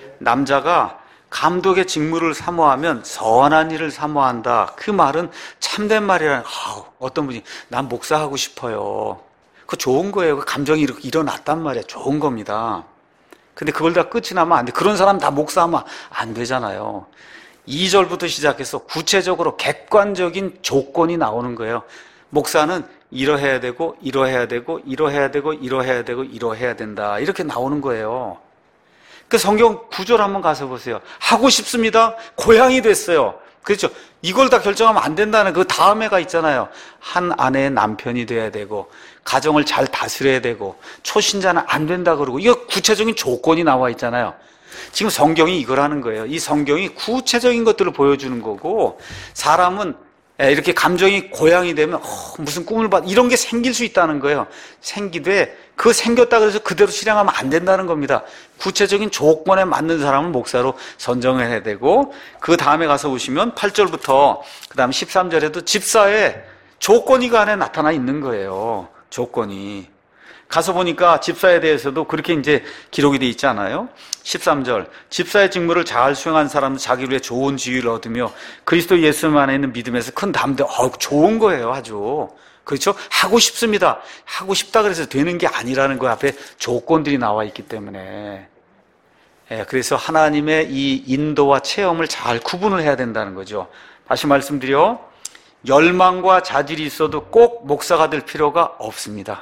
남자가 감독의 직무를 사모하면 선한 일을 사모한다. 그 말은 참된 말이라는. 아우, 어떤 분이 난 목사하고 싶어요. 그거 좋은 거예요. 그 감정이 이렇게 일어났단 말이야. 좋은 겁니다. 근데 그걸 다 끝이 나면 안 돼. 그런 사람 다 목사하면 안 되잖아요. 이 절부터 시작해서 구체적으로 객관적인 조건이 나오는 거예요. 목사는 이러해야 되고 이러해야 되고 이러해야 되고 이러해야 되고 이러해야 된다. 이렇게 나오는 거예요. 그 성경 구절 한번 가서 보세요. 하고 싶습니다. 고향이 됐어요. 그렇죠. 이걸 다 결정하면 안 된다는 그 다음에가 있잖아요. 한 아내의 남편이 돼야 되고 가정을 잘 다스려야 되고 초신자는 안 된다 그러고, 이거 구체적인 조건이 나와 있잖아요. 지금 성경이 이걸 하는 거예요. 이 성경이 구체적인 것들을 보여주는 거고, 사람은 이렇게 감정이 고양이 되면 어, 무슨 꿈을 봐, 이런 게 생길 수 있다는 거예요. 생기되 그 생겼다 그래서 그대로 실행하면 안 된다는 겁니다. 구체적인 조건에 맞는 사람을 목사로 선정해야 되고, 그 다음에 가서 보시면 팔 절부터 그 다음 십삼 절에도 집사의 조건이 그 안에 나타나 있는 거예요. 조건이. 가서 보니까 집사에 대해서도 그렇게 이제 기록이 돼 있지 않아요? 십삼 절. 집사의 직무를 잘 수행한 사람은 자기를 위해 좋은 지위를 얻으며 그리스도 예수 안에 있는 믿음에서 큰 담대. 어, 좋은 거예요, 아주. 그렇죠? 하고 싶습니다. 하고 싶다 그래서 되는 게 아니라는 거 앞에 조건들이 나와 있기 때문에. 예, 그래서 하나님의 이 인도와 체험을 잘 구분을 해야 된다는 거죠. 다시 말씀드려, 열망과 자질이 있어도 꼭 목사가 될 필요가 없습니다.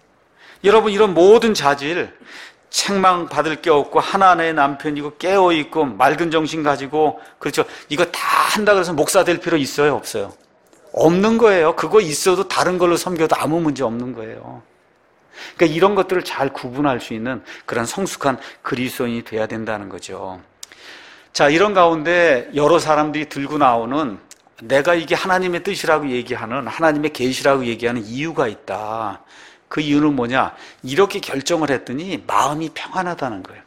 여러분, 이런 모든 자질, 책망 받을 게 없고 하나님의 남편이고 깨어있고 맑은 정신 가지고, 그렇죠, 이거 다 한다 그래서 목사 될 필요 있어요, 없어요? 없는 거예요. 그거 있어도 다른 걸로 섬겨도 아무 문제 없는 거예요. 그러니까 이런 것들을 잘 구분할 수 있는 그런 성숙한 그리스도인이 돼야 된다는 거죠. 자, 이런 가운데 여러 사람들이 들고 나오는, 내가 이게 하나님의 뜻이라고 얘기하는, 하나님의 계시라고 얘기하는 이유가 있다. 그 이유는 뭐냐? 이렇게 결정을 했더니 마음이 평안하다는 거예요.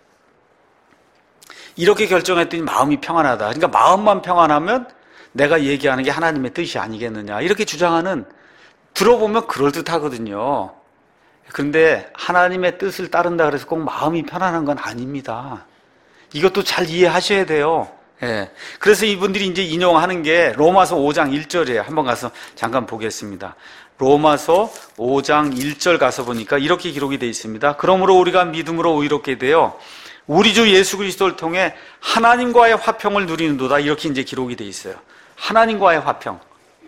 이렇게 결정했더니 마음이 평안하다. 그러니까 마음만 평안하면 내가 얘기하는 게 하나님의 뜻이 아니겠느냐, 이렇게 주장하는, 들어보면 그럴듯하거든요. 그런데 하나님의 뜻을 따른다 그래서 꼭 마음이 편안한 건 아닙니다. 이것도 잘 이해하셔야 돼요. 예. 그래서 이분들이 이제 인용하는 게 로마서 오 장 일 절이에요. 한번 가서 잠깐 보겠습니다. 로마서 오 장 일 절 가서 보니까 이렇게 기록이 되어 있습니다. 그러므로 우리가 믿음으로 의롭게 되어 우리 주 예수 그리스도를 통해 하나님과의 화평을 누리는도다. 이렇게 이제 기록이 되어 있어요. 하나님과의 화평.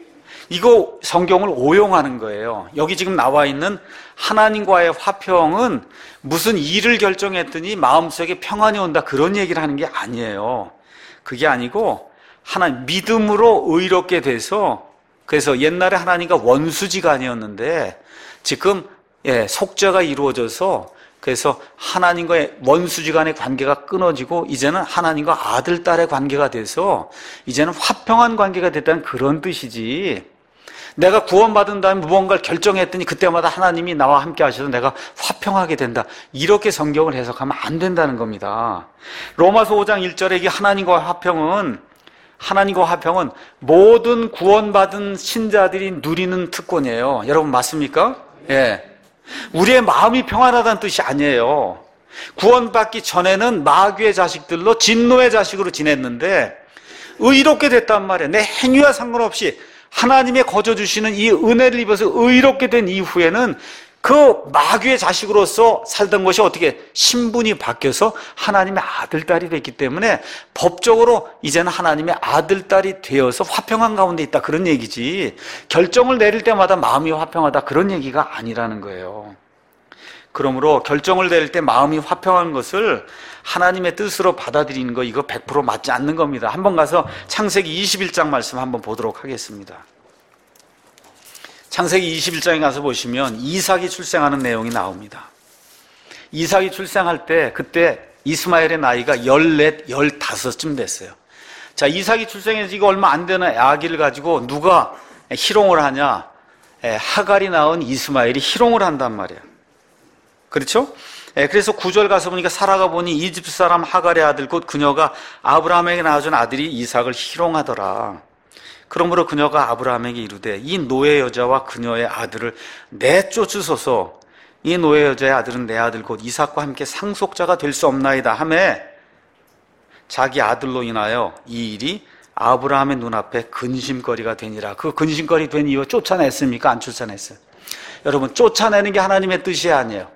이거 성경을 오용하는 거예요. 여기 지금 나와 있는 하나님과의 화평은 무슨 일을 결정했더니 마음속에 평안이 온다 그런 얘기를 하는 게 아니에요. 그게 아니고 하나님 믿음으로 의롭게 돼서, 그래서 옛날에 하나님과 원수지간이었는데 지금 예, 속죄가 이루어져서, 그래서 하나님과의 원수지간의 관계가 끊어지고 이제는 하나님과 아들, 딸의 관계가 돼서 이제는 화평한 관계가 됐다는 그런 뜻이지, 내가 구원받은 다음에 무언가를 결정했더니 그때마다 하나님이 나와 함께 하셔서 내가 화평하게 된다, 이렇게 성경을 해석하면 안 된다는 겁니다. 로마서 오 장 일 절에 이 하나님과 화평은 하나님과 화평은 모든 구원받은 신자들이 누리는 특권이에요. 여러분 맞습니까? 예. 우리의 마음이 평안하다는 뜻이 아니에요. 구원받기 전에는 마귀의 자식들로 진노의 자식으로 지냈는데 의롭게 됐단 말이에요. 내 행위와 상관없이 하나님의 거저 주시는 이 은혜를 입어서 의롭게 된 이후에는 그 마귀의 자식으로서 살던 것이 어떻게 신분이 바뀌어서 하나님의 아들, 딸이 됐기 때문에 법적으로 이제는 하나님의 아들, 딸이 되어서 화평한 가운데 있다, 그런 얘기지, 결정을 내릴 때마다 마음이 화평하다 그런 얘기가 아니라는 거예요. 그러므로 결정을 내릴 때 마음이 화평한 것을 하나님의 뜻으로 받아들이는 거, 이거 백 퍼센트 맞지 않는 겁니다. 한번 가서 창세기 이십일 장 말씀 한번 보도록 하겠습니다. 창세기 이십일 장에 가서 보시면 이삭이 출생하는 내용이 나옵니다. 이삭이 출생할 때 그때 이스마엘의 나이가 열넷, 열다섯쯤 됐어요. 자, 이삭이 출생해지고 얼마 안 되는 아기를 가지고 누가 희롱을 하냐? 하갈이 낳은 이스마엘이 희롱을 한단 말이에요. 그렇죠? 그래서 구 절 가서 보니까 사라가 보니 이집트 사람 하갈의 아들 곧 그녀가 아브라함에게 낳아준 아들이 이삭을 희롱하더라. 그러므로 그녀가 아브라함에게 이르되 이 노예 여자와 그녀의 아들을 내쫓으소서. 이 노예 여자의 아들은 내 아들 곧 이삭과 함께 상속자가 될 수 없나이다 하매 자기 아들로 인하여 이 일이 아브라함의 눈앞에 근심거리가 되니라. 그 근심거리 된 이유 쫓아냈습니까? 안 쫓아냈어요? 여러분, 쫓아내는 게 하나님의 뜻이 아니에요.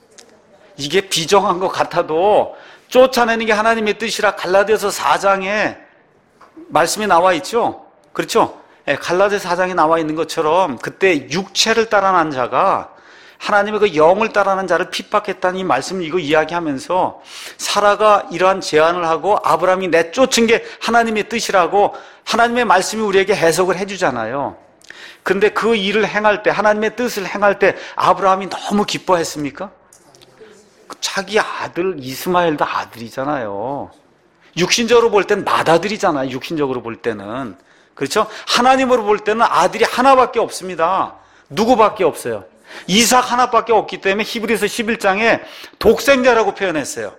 이게 비정한 것 같아도 쫓아내는 게 하나님의 뜻이라 갈라디아서 사 장에 말씀이 나와 있죠. 그렇죠? 갈라디아서 사 장에 나와 있는 것처럼 그때 육체를 따라난 자가 하나님의 그 영을 따라난 자를 핍박했다는 이 말씀을 이거 이야기하면서 사라가 이러한 제안을 하고 아브라함이 내쫓은 게 하나님의 뜻이라고 하나님의 말씀이 우리에게 해석을 해주잖아요. 근데 그 일을 행할 때, 하나님의 뜻을 행할 때 아브라함이 너무 기뻐했습니까? 자기 아들 이스마엘도 아들이잖아요. 육신적으로 볼 때는 맏아들이잖아요. 육신적으로 볼 때는. 그렇죠? 하나님으로 볼 때는 아들이 하나밖에 없습니다. 누구밖에 없어요? 이삭 하나밖에 없기 때문에 히브리서 십일 장에 독생자라고 표현했어요.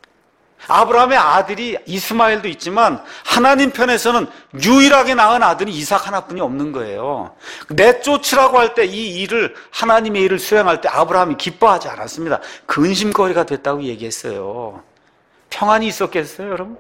아브라함의 아들이 이스마엘도 있지만 하나님 편에서는 유일하게 낳은 아들은 이삭 하나뿐이 없는 거예요. 내쫓으라고 할 때 이 일을, 하나님의 일을 수행할 때 아브라함이 기뻐하지 않았습니다. 근심거리가 됐다고 얘기했어요. 평안이 있었겠어요, 여러분?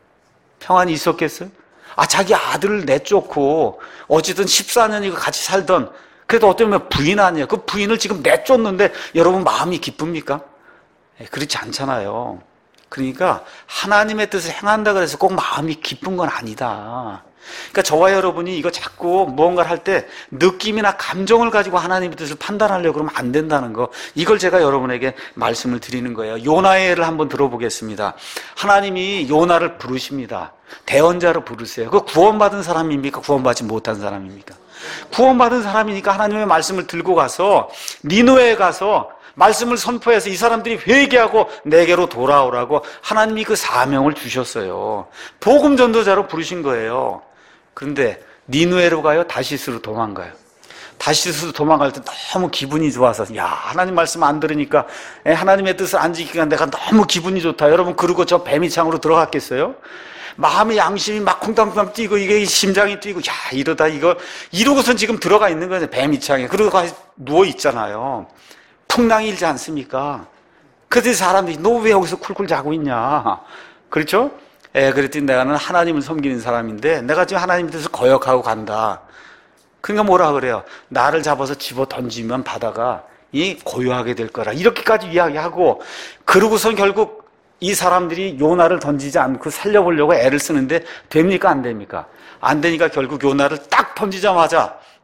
평안이 있었겠어요? 아, 자기 아들을 내쫓고 어쨌든 십사 년 이거 같이 살던, 그래도 어떻게 보면 부인 아니에요. 그 부인을 지금 내쫓는데 여러분 마음이 기쁩니까? 그렇지 않잖아요. 그러니까 하나님의 뜻을 행한다 그래서 꼭 마음이 기쁜 건 아니다. 그러니까 저와 여러분이 이거 자꾸 무언가를 할 때 느낌이나 감정을 가지고 하나님의 뜻을 판단하려고 그러면 안 된다는 거, 이걸 제가 여러분에게 말씀을 드리는 거예요. 요나의 예를 한번 들어보겠습니다. 하나님이 요나를 부르십니다. 대언자로 부르세요. 그 구원받은 사람입니까? 구원받지 못한 사람입니까? 구원받은 사람이니까 하나님의 말씀을 들고 가서 니느웨에 가서 말씀을 선포해서 이 사람들이 회개하고 내게로 돌아오라고 하나님이 그 사명을 주셨어요. 복음 전도자로 부르신 거예요. 그런데 니느웨로 가요? 다시스로 도망가요? 다시스로 도망갈 때 너무 기분이 좋아서, 야, 하나님 말씀 안 들으니까 하나님의 뜻을 안 지키니까 내가 너무 기분이 좋다. 여러분, 그러고 저 뱀이창으로 들어갔겠어요? 마음의 양심이 막 쿵당쿵당 뛰고 이게 심장이 뛰고, 야, 이러다 이거 이러고선 지금 들어가 있는 거예요. 뱀이창에. 그러고 가서 누워 있잖아요. 풍랑이 일지 않습니까? 그때 사람들이 너 왜 여기서 쿨쿨 자고 있냐? 그렇죠? 예, 그랬더니 내가는 하나님을 섬기는 사람인데 내가 지금 하나님 뜻을 거역하고 간다. 그러니까 뭐라 그래요? 나를 잡아서 집어 던지면 바다가 이 고요하게 될 거라. 이렇게까지 이야기하고, 그러고선 결국 이 사람들이 요나를 던지지 않고 살려보려고 애를 쓰는데 됩니까? 안 됩니까? 안 되니까 결국 요나를 딱 던지자마자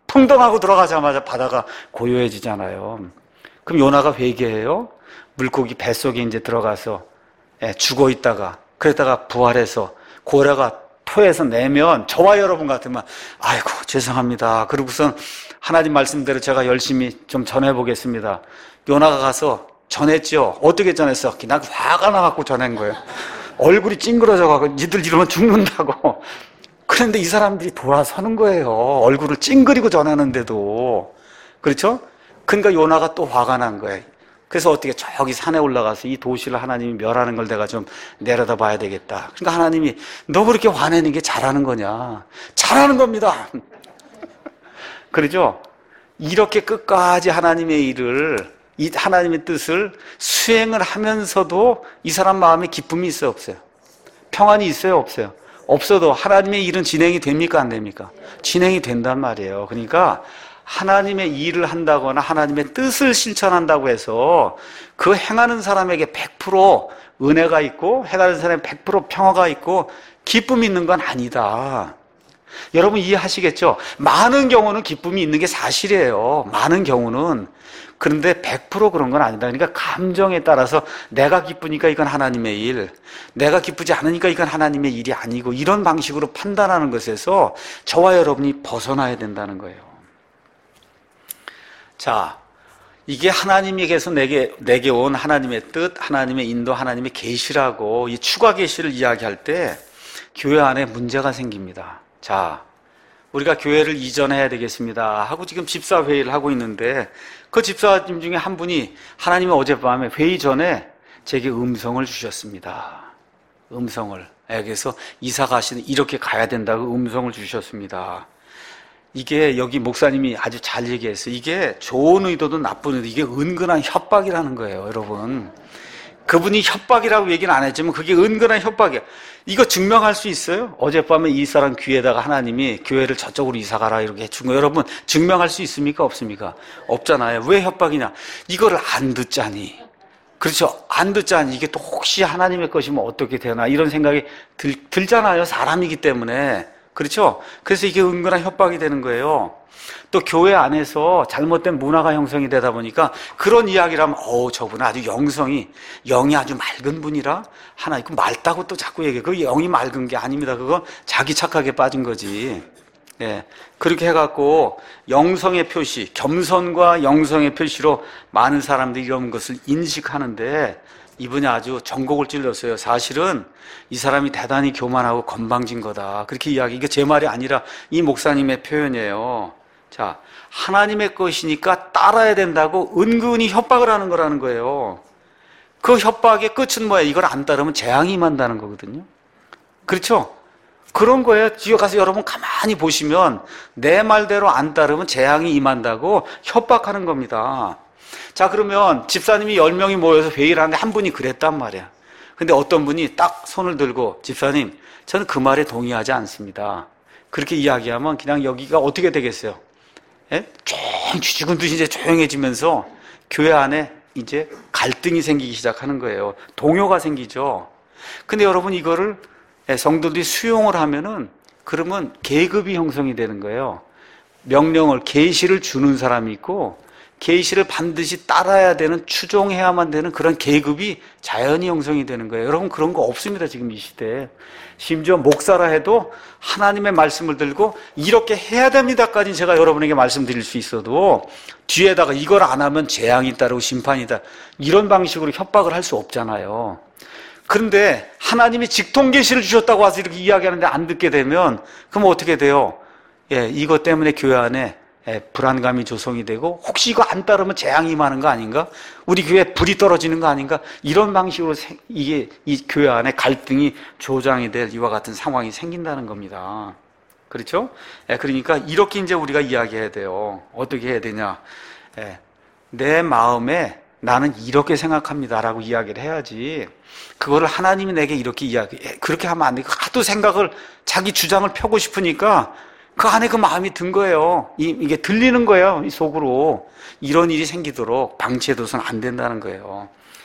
풍덩하고 들어가자마자 바다가 고요해지잖아요. 그럼 요나가 회개해요. 물고기 뱃속에 이제 들어가서 예, 죽어 있다가 그러다가 부활해서 고래가 토해서 내면 저와 여러분 같으면 아이고 죄송합니다. 그러고선 하나님 말씀대로 제가 열심히 좀 전해보겠습니다. 요나가 가서 전했죠. 어떻게 전했어? 그냥 화가 나갖고 전한 거예요. 얼굴이 찡그러져가고 니들 이러면 죽는다고. 그런데 이 사람들이 돌아서는 거예요. 얼굴을 찡그리고 전하는데도. 그렇죠? 그러니까 요나가 또 화가 난 거예요. 그래서 어떻게 저기 산에 올라가서 이 도시를 하나님이 멸하는 걸 내가 좀 내려다 봐야 되겠다. 그러니까 하나님이 너 그렇게 화내는 게 잘하는 거냐? 잘하는 겁니다. 그러죠? 이렇게 끝까지 하나님의 일을, 이 하나님의 뜻을 수행을 하면서도 이 사람 마음에 기쁨이 있어요, 없어요? 평안이 있어요, 없어요? 없어도 하나님의 일은 진행이 됩니까, 안 됩니까? 진행이 된단 말이에요. 그러니까 하나님의 일을 한다거나 하나님의 뜻을 실천한다고 해서 그 행하는 사람에게 백 퍼센트 은혜가 있고 행하는 사람에게 백 퍼센트 평화가 있고 기쁨이 있는 건 아니다. 여러분 이해하시겠죠? 많은 경우는 기쁨이 있는 게 사실이에요. 많은 경우는. 그런데 백 퍼센트 그런 건 아니다. 그러니까 감정에 따라서 내가 기쁘니까 이건 하나님의 일, 내가 기쁘지 않으니까 이건 하나님의 일이 아니고 이런 방식으로 판단하는 것에서 저와 여러분이 벗어나야 된다는 거예요. 자, 이게 하나님에게서 내게, 내게 온 하나님의 뜻, 하나님의 인도, 하나님의 계시라고 이 추가 계시를 이야기할 때 교회 안에 문제가 생깁니다. 자, 우리가 교회를 이전해야 되겠습니다 하고 지금 집사회의를 하고 있는데 그 집사님 중에 한 분이 하나님이 어젯밤에 회의 전에 제게 음성을 주셨습니다. 음성을. 그래서 이사 가시는 이렇게 가야 된다고 음성을 주셨습니다. 이게 여기 목사님이 아주 잘 얘기했어요. 이게 좋은 의도도 나쁜 의도, 이게 은근한 협박이라는 거예요, 여러분. 그분이 협박이라고 얘기는 안 했지만 그게 은근한 협박이에요. 이거 증명할 수 있어요? 어젯밤에 이 사람 귀에다가 하나님이 교회를 저쪽으로 이사 가라 이렇게 해준 거 여러분 증명할 수 있습니까? 없습니까? 없잖아요. 왜 협박이냐? 이거를 안 듣자니. 그렇죠? 안 듣자니 이게 또 혹시 하나님의 것이면 어떻게 되나 이런 생각이 들, 들잖아요. 사람이기 때문에. 그렇죠? 그래서 이게 은근한 협박이 되는 거예요. 또 교회 안에서 잘못된 문화가 형성이 되다 보니까 그런 이야기를 하면 어우 저분은 아주 영성이 영이 아주 맑은 분이라 하나 있고 맑다고 또 자꾸 얘기해. 그 영이 맑은 게 아닙니다. 그건 자기 착각에 빠진 거지. 예. 그렇게 해갖고 영성의 표시, 겸손과 영성의 표시로 많은 사람들이 이런 것을 인식하는데 이분이 아주 전곡을 찔렀어요. 사실은 이 사람이 대단히 교만하고 건방진 거다. 그렇게 이야기. 이게 제 말이 아니라 이 목사님의 표현이에요. 자, 하나님의 것이니까 따라야 된다고 은근히 협박을 하는 거라는 거예요. 그 협박의 끝은 뭐예요? 이걸 안 따르면 재앙이 임한다는 거거든요. 그렇죠? 그런 거예요. 뒤에 가서 여러분 가만히 보시면 내 말대로 안 따르면 재앙이 임한다고 협박하는 겁니다. 자, 그러면 집사님이 열 명이 모여서 회의를 하는데 한 분이 그랬단 말이야. 근데 어떤 분이 딱 손을 들고 집사님, 저는 그 말에 동의하지 않습니다. 그렇게 이야기하면 그냥 여기가 어떻게 되겠어요? 예? 좀 쥐죽은 듯이 이제 조용해지면서 교회 안에 이제 갈등이 생기기 시작하는 거예요. 동요가 생기죠. 근데 여러분 이거를 성도들이 수용을 하면은 그러면 계급이 형성이 되는 거예요. 명령을, 계시를 주는 사람이 있고 계시를 반드시 따라야 되는, 추종해야만 되는 그런 계급이 자연히 형성이 되는 거예요. 여러분 그런 거 없습니다, 지금 이 시대에. 심지어 목사라 해도 하나님의 말씀을 들고 이렇게 해야 됩니다까지 제가 여러분에게 말씀드릴 수 있어도 뒤에다가 이걸 안 하면 재앙이 따르고 심판이다, 이런 방식으로 협박을 할 수 없잖아요. 그런데 하나님이 직통 계시를 주셨다고 와서 이렇게 이야기하는데 안 듣게 되면 그럼 어떻게 돼요? 예, 이것 때문에 교회 안에 예, 불안감이 조성이 되고 혹시 이거 안 따르면 재앙이 임하는 거 아닌가? 우리 교회에 불이 떨어지는 거 아닌가? 이런 방식으로 세, 이게 이 교회 안에 갈등이 조장이 될 이와 같은 상황이 생긴다는 겁니다. 그렇죠? 예, 그러니까 이렇게 이제 우리가 이야기해야 돼요. 어떻게 해야 되냐? 예, 내 마음에 나는 이렇게 생각합니다라고 이야기를 해야지. 그거를 하나님이 내게 이렇게 이야기, 예, 그렇게 하면 안 돼. 하도 생각을 자기 주장을 펴고 싶으니까. 그 안에 그 마음이 든 거예요. 이, 이게 들리는 거예요. 이 속으로. 이런 일이 생기도록 방치해둬서는 안 된다는 거예요.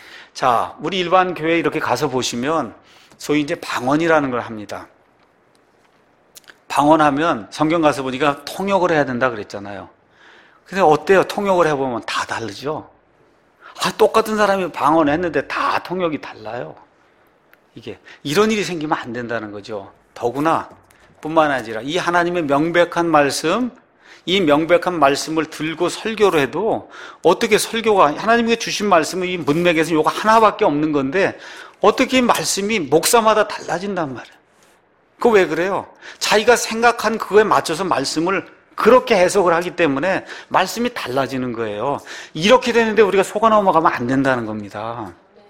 자, 우리 일반 교회에 이렇게 가서 보시면 소위 이제 방언이라는 걸 합니다. 방언하면 성경 가서 보니까 통역을 해야 된다 그랬잖아요. 근데 어때요? 통역을 해보면 다 다르죠? 아, 똑같은 사람이 방언했는데 다 통역이 달라요. 이게 이런 일이 생기면 안 된다는 거죠. 더구나 뿐만 아니라 이 하나님의 명백한 말씀, 이 명백한 말씀을 들고 설교를 해도 어떻게 설교가 하나님께 주신 말씀은 이 문맥에서 요거 하나밖에 없는 건데 어떻게 이 말씀이 목사마다 달라진단 말이에요. 그거 왜 그래요? 자기가 생각한 그거에 맞춰서 말씀을 그렇게 해석을 하기 때문에 말씀이 달라지는 거예요. 이렇게 되는데 우리가 속아 넘어가면 안 된다는 겁니다.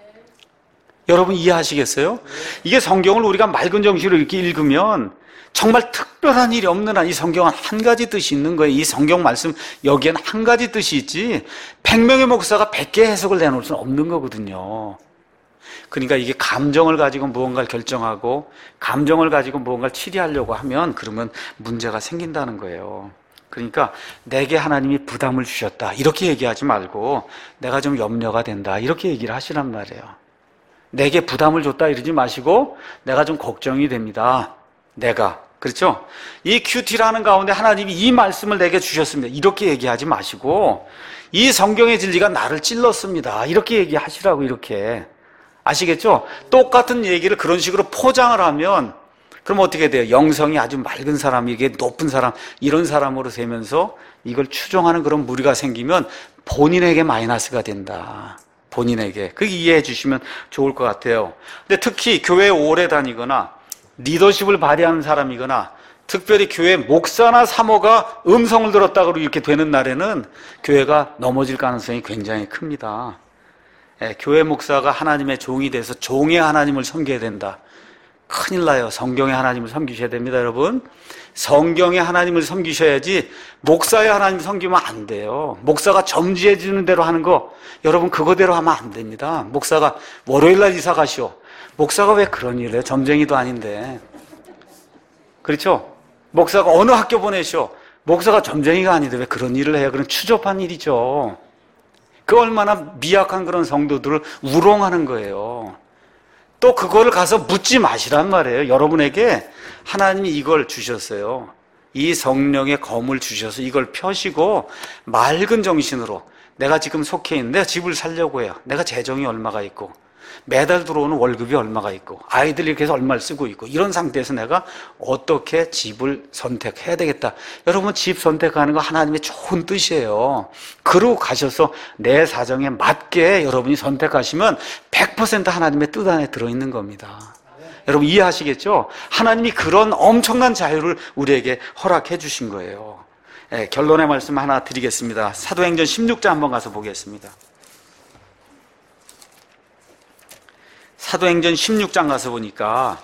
여러분 이해하시겠어요? 이게 성경을 우리가 맑은 정신으로 이렇게 읽으면 정말 특별한 일이 없는 한 이 성경은 한 가지 뜻이 있는 거예요. 이 성경 말씀 여기에는 한 가지 뜻이 있지 백 명의 목사가 백 개의 해석을 내놓을 수는 없는 거거든요. 그러니까 이게 감정을 가지고 무언가를 결정하고 감정을 가지고 무언가를 치리하려고 하면 그러면 문제가 생긴다는 거예요. 그러니까 내게 하나님이 부담을 주셨다 이렇게 얘기하지 말고 내가 좀 염려가 된다 이렇게 얘기를 하시란 말이에요. 내게 부담을 줬다 이러지 마시고 내가 좀 걱정이 됩니다. 내가 그렇죠? 이 큐티라는 가운데 하나님이 이 말씀을 내게 주셨습니다. 이렇게 얘기하지 마시고 이 성경의 진리가 나를 찔렀습니다. 이렇게 얘기하시라고 이렇게. 아시겠죠? 똑같은 얘기를 그런 식으로 포장을 하면 그럼 어떻게 돼요? 영성이 아주 맑은 사람, 이게 높은 사람 이런 사람으로 되면서 이걸 추종하는 그런 무리가 생기면 본인에게 마이너스가 된다. 본인에게. 그게 이해해 주시면 좋을 것 같아요. 근데 특히 교회에 오래 다니거나 리더십을 발휘하는 사람이거나 특별히 교회 목사나 사모가 음성을 들었다고 이렇게 되는 날에는 교회가 넘어질 가능성이 굉장히 큽니다. 예, 교회 목사가 하나님의 종이 돼서 종의 하나님을 섬겨야 된다. 큰일 나요. 성경의 하나님을 섬기셔야 됩니다, 여러분. 성경의 하나님을 섬기셔야지 목사의 하나님을 섬기면 안 돼요. 목사가 점지해 주는 대로 하는 거 여러분 그거대로 하면 안 됩니다. 목사가 월요일날 이사 가시오. 목사가 왜 그런 일을 해요? 점쟁이도 아닌데. 그렇죠? 목사가 어느 학교 보내시오. 목사가 점쟁이가 아닌데 왜 그런 일을 해요? 그건 추접한 일이죠. 그 얼마나 미약한 그런 성도들을 우롱하는 거예요. 또 그거를 가서 묻지 마시란 말이에요. 여러분에게 하나님이 이걸 주셨어요. 이 성령의 검을 주셔서 이걸 펴시고 맑은 정신으로 내가 지금 속해 있는데 집을 살려고 해요. 내가 재정이 얼마가 있고 매달 들어오는 월급이 얼마가 있고 아이들 이렇게 해서 얼마를 쓰고 있고 이런 상태에서 내가 어떻게 집을 선택해야 되겠다. 여러분 집 선택하는 거 하나님의 좋은 뜻이에요. 그러고 가셔서 내 사정에 맞게 여러분이 선택하시면 백 퍼센트 하나님의 뜻 안에 들어있는 겁니다. 여러분 이해하시겠죠? 하나님이 그런 엄청난 자유를 우리에게 허락해 주신 거예요. 네, 결론의 말씀 하나 드리겠습니다. 사도행전 십육 장 한번 가서 보겠습니다. 사도행전 십육 장 가서 보니까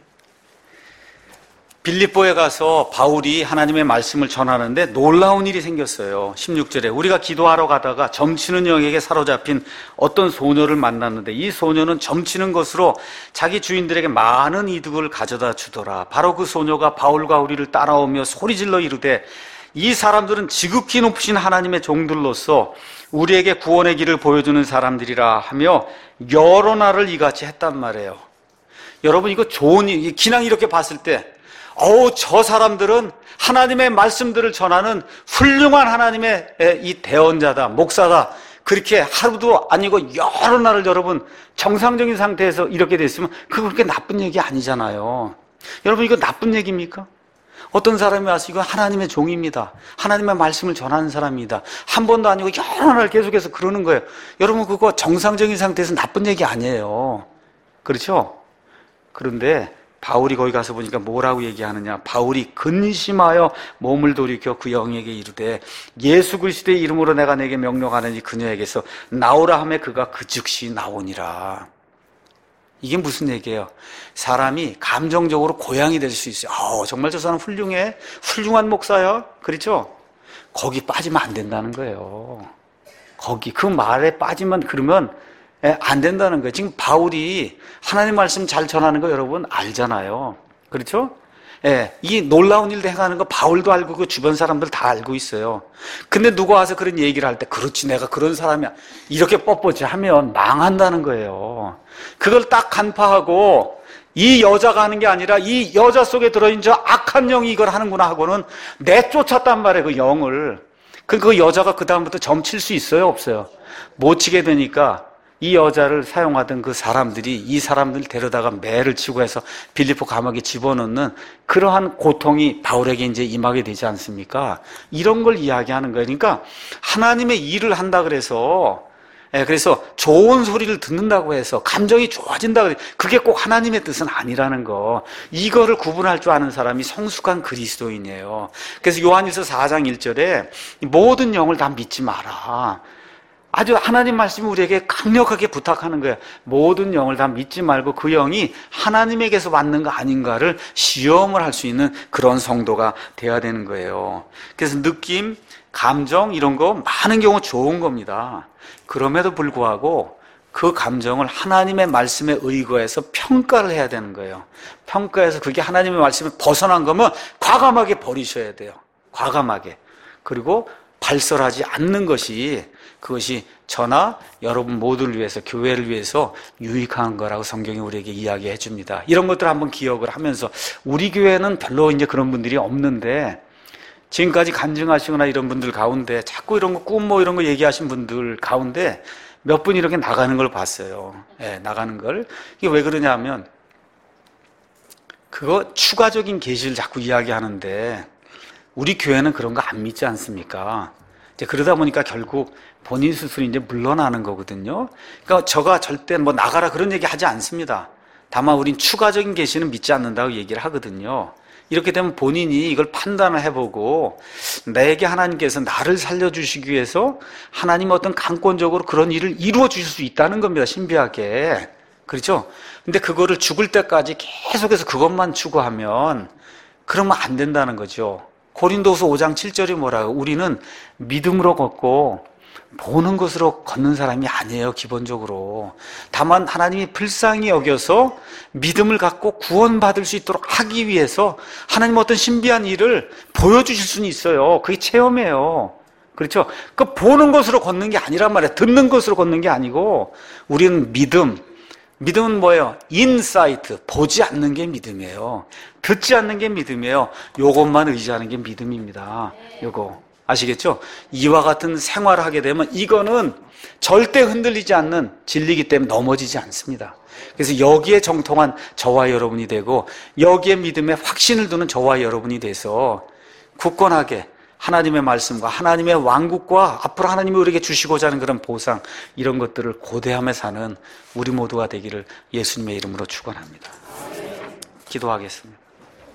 빌립보에 가서 바울이 하나님의 말씀을 전하는데 놀라운 일이 생겼어요. 십육 절에 우리가 기도하러 가다가 점치는 영에게 사로잡힌 어떤 소녀를 만났는데 이 소녀는 점치는 것으로 자기 주인들에게 많은 이득을 가져다 주더라. 바로 그 소녀가 바울과 우리를 따라오며 소리질러 이르되 이 사람들은 지극히 높으신 하나님의 종들로서 우리에게 구원의 길을 보여주는 사람들이라 하며 여러 날을 이같이 했단 말이에요. 여러분 이거 좋은 일, 그냥 이렇게 봤을 때 어우 저 사람들은 하나님의 말씀들을 전하는 훌륭한 하나님의 이 대언자다, 목사다. 그렇게 하루도 아니고 여러 날을 여러분 정상적인 상태에서 이렇게 됐으면 그거 그렇게 나쁜 얘기 아니잖아요. 여러분 이거 나쁜 얘기입니까? 어떤 사람이 와서 이거 하나님의 종입니다. 하나님의 말씀을 전하는 사람입니다. 한 번도 아니고 여러 날 계속해서 그러는 거예요. 여러분 그거 정상적인 상태에서 나쁜 얘기 아니에요. 그렇죠? 그런데 바울이 거기 가서 보니까 뭐라고 얘기하느냐. 바울이 근심하여 몸을 돌이켜 그 영에게 이르되 예수 그리스도의 이름으로 내가 내게 명령하느니 그녀에게서 나오라 하매 그가 그 즉시 나오니라. 이게 무슨 얘기예요? 사람이 감정적으로 고양이 될 수 있어요. 어, 정말 저 사람 훌륭해. 훌륭한 목사야. 그렇죠? 거기 빠지면 안 된다는 거예요. 거기 그 말에 빠지면 그러면 안 된다는 거예요. 지금 바울이 하나님 말씀 잘 전하는 거 여러분 알잖아요. 그렇죠? 예, 이 놀라운 일도 행하는 거 바울도 알고 그 주변 사람들 다 알고 있어요. 근데 누가 와서 그런 얘기를 할 때 그렇지 내가 그런 사람이야 이렇게 뻣뻣이 하면 망한다는 거예요. 그걸 딱 간파하고 이 여자가 하는 게 아니라 이 여자 속에 들어있는 저 악한 영이 이걸 하는구나 하고는 내쫓았단 말이에요, 그 영을. 그, 그 여자가 그다음부터 점칠 수 있어요, 없어요? 못 치게 되니까 이 여자를 사용하던 그 사람들이 이 사람들 데려다가 매를 치고 해서 빌립보 감옥에 집어넣는 그러한 고통이 바울에게 이제 임하게 되지 않습니까? 이런 걸 이야기하는 거예요. 그러니까 하나님의 일을 한다 그래서, 예, 그래서 좋은 소리를 듣는다고 해서 감정이 좋아진다 그래. 그게 꼭 하나님의 뜻은 아니라는 거. 이거를 구분할 줄 아는 사람이 성숙한 그리스도인이에요. 그래서 요한일서 사 장 일 절에 모든 영을 다 믿지 마라. 아주 하나님 말씀이 우리에게 강력하게 부탁하는 거예요. 모든 영을 다 믿지 말고 그 영이 하나님에게서 왔는 거 아닌가를 시험을 할 수 있는 그런 성도가 돼야 되는 거예요. 그래서 느낌, 감정 이런 거 많은 경우 좋은 겁니다. 그럼에도 불구하고 그 감정을 하나님의 말씀에 의거해서 평가를 해야 되는 거예요. 평가해서 그게 하나님의 말씀에 벗어난 거면 과감하게 버리셔야 돼요. 과감하게. 그리고 발설하지 않는 것이 그것이 저나 여러분 모두를 위해서 교회를 위해서 유익한 거라고 성경이 우리에게 이야기해 줍니다. 이런 것들을 한번 기억을 하면서 우리 교회는 별로 이제 그런 분들이 없는데 지금까지 간증하시거나 이런 분들 가운데 자꾸 이런 거 꿈 뭐 이런 거 얘기하신 분들 가운데 몇 분 이렇게 나가는 걸 봤어요. 예, 나가는 걸. 이게 왜 그러냐면 그거 추가적인 계시를 자꾸 이야기하는데 우리 교회는 그런 거 안 믿지 않습니까? 이제 그러다 보니까 결국 본인 스스로 이제 물러나는 거거든요. 그러니까 저가 절대 뭐 나가라 그런 얘기 하지 않습니다. 다만 우린 추가적인 계시는 믿지 않는다고 얘기를 하거든요. 이렇게 되면 본인이 이걸 판단을 해보고 내게 하나님께서 나를 살려주시기 위해서 하나님 어떤 강권적으로 그런 일을 이루어 주실 수 있다는 겁니다. 신비하게. 그렇죠? 근데 그거를 죽을 때까지 계속해서 그것만 추구하면 그러면 안 된다는 거죠. 고린도서 오 장 칠 절이 뭐라고? 우리는 믿음으로 걷고 보는 것으로 걷는 사람이 아니에요, 기본적으로. 다만 하나님이 불쌍히 여겨서 믿음을 갖고 구원받을 수 있도록 하기 위해서 하나님 어떤 신비한 일을 보여주실 수는 있어요. 그게 체험이에요. 그렇죠? 그 보는 것으로 걷는 게 아니란 말이에요. 듣는 것으로 걷는 게 아니고 우리는 믿음. 믿음은 뭐예요? 인사이트. 보지 않는 게 믿음이에요. 듣지 않는 게 믿음이에요. 요것만 의지하는 게 믿음입니다. 요거. 아시겠죠? 이와 같은 생활을 하게 되면 이거는 절대 흔들리지 않는 진리이기 때문에 넘어지지 않습니다. 그래서 여기에 정통한 저와 여러분이 되고 여기에 믿음에 확신을 두는 저와 여러분이 돼서 굳건하게 하나님의 말씀과 하나님의 왕국과 앞으로 하나님이 우리에게 주시고자 하는 그런 보상 이런 것들을 고대하며 사는 우리 모두가 되기를 예수님의 이름으로 축원합니다. 기도하겠습니다.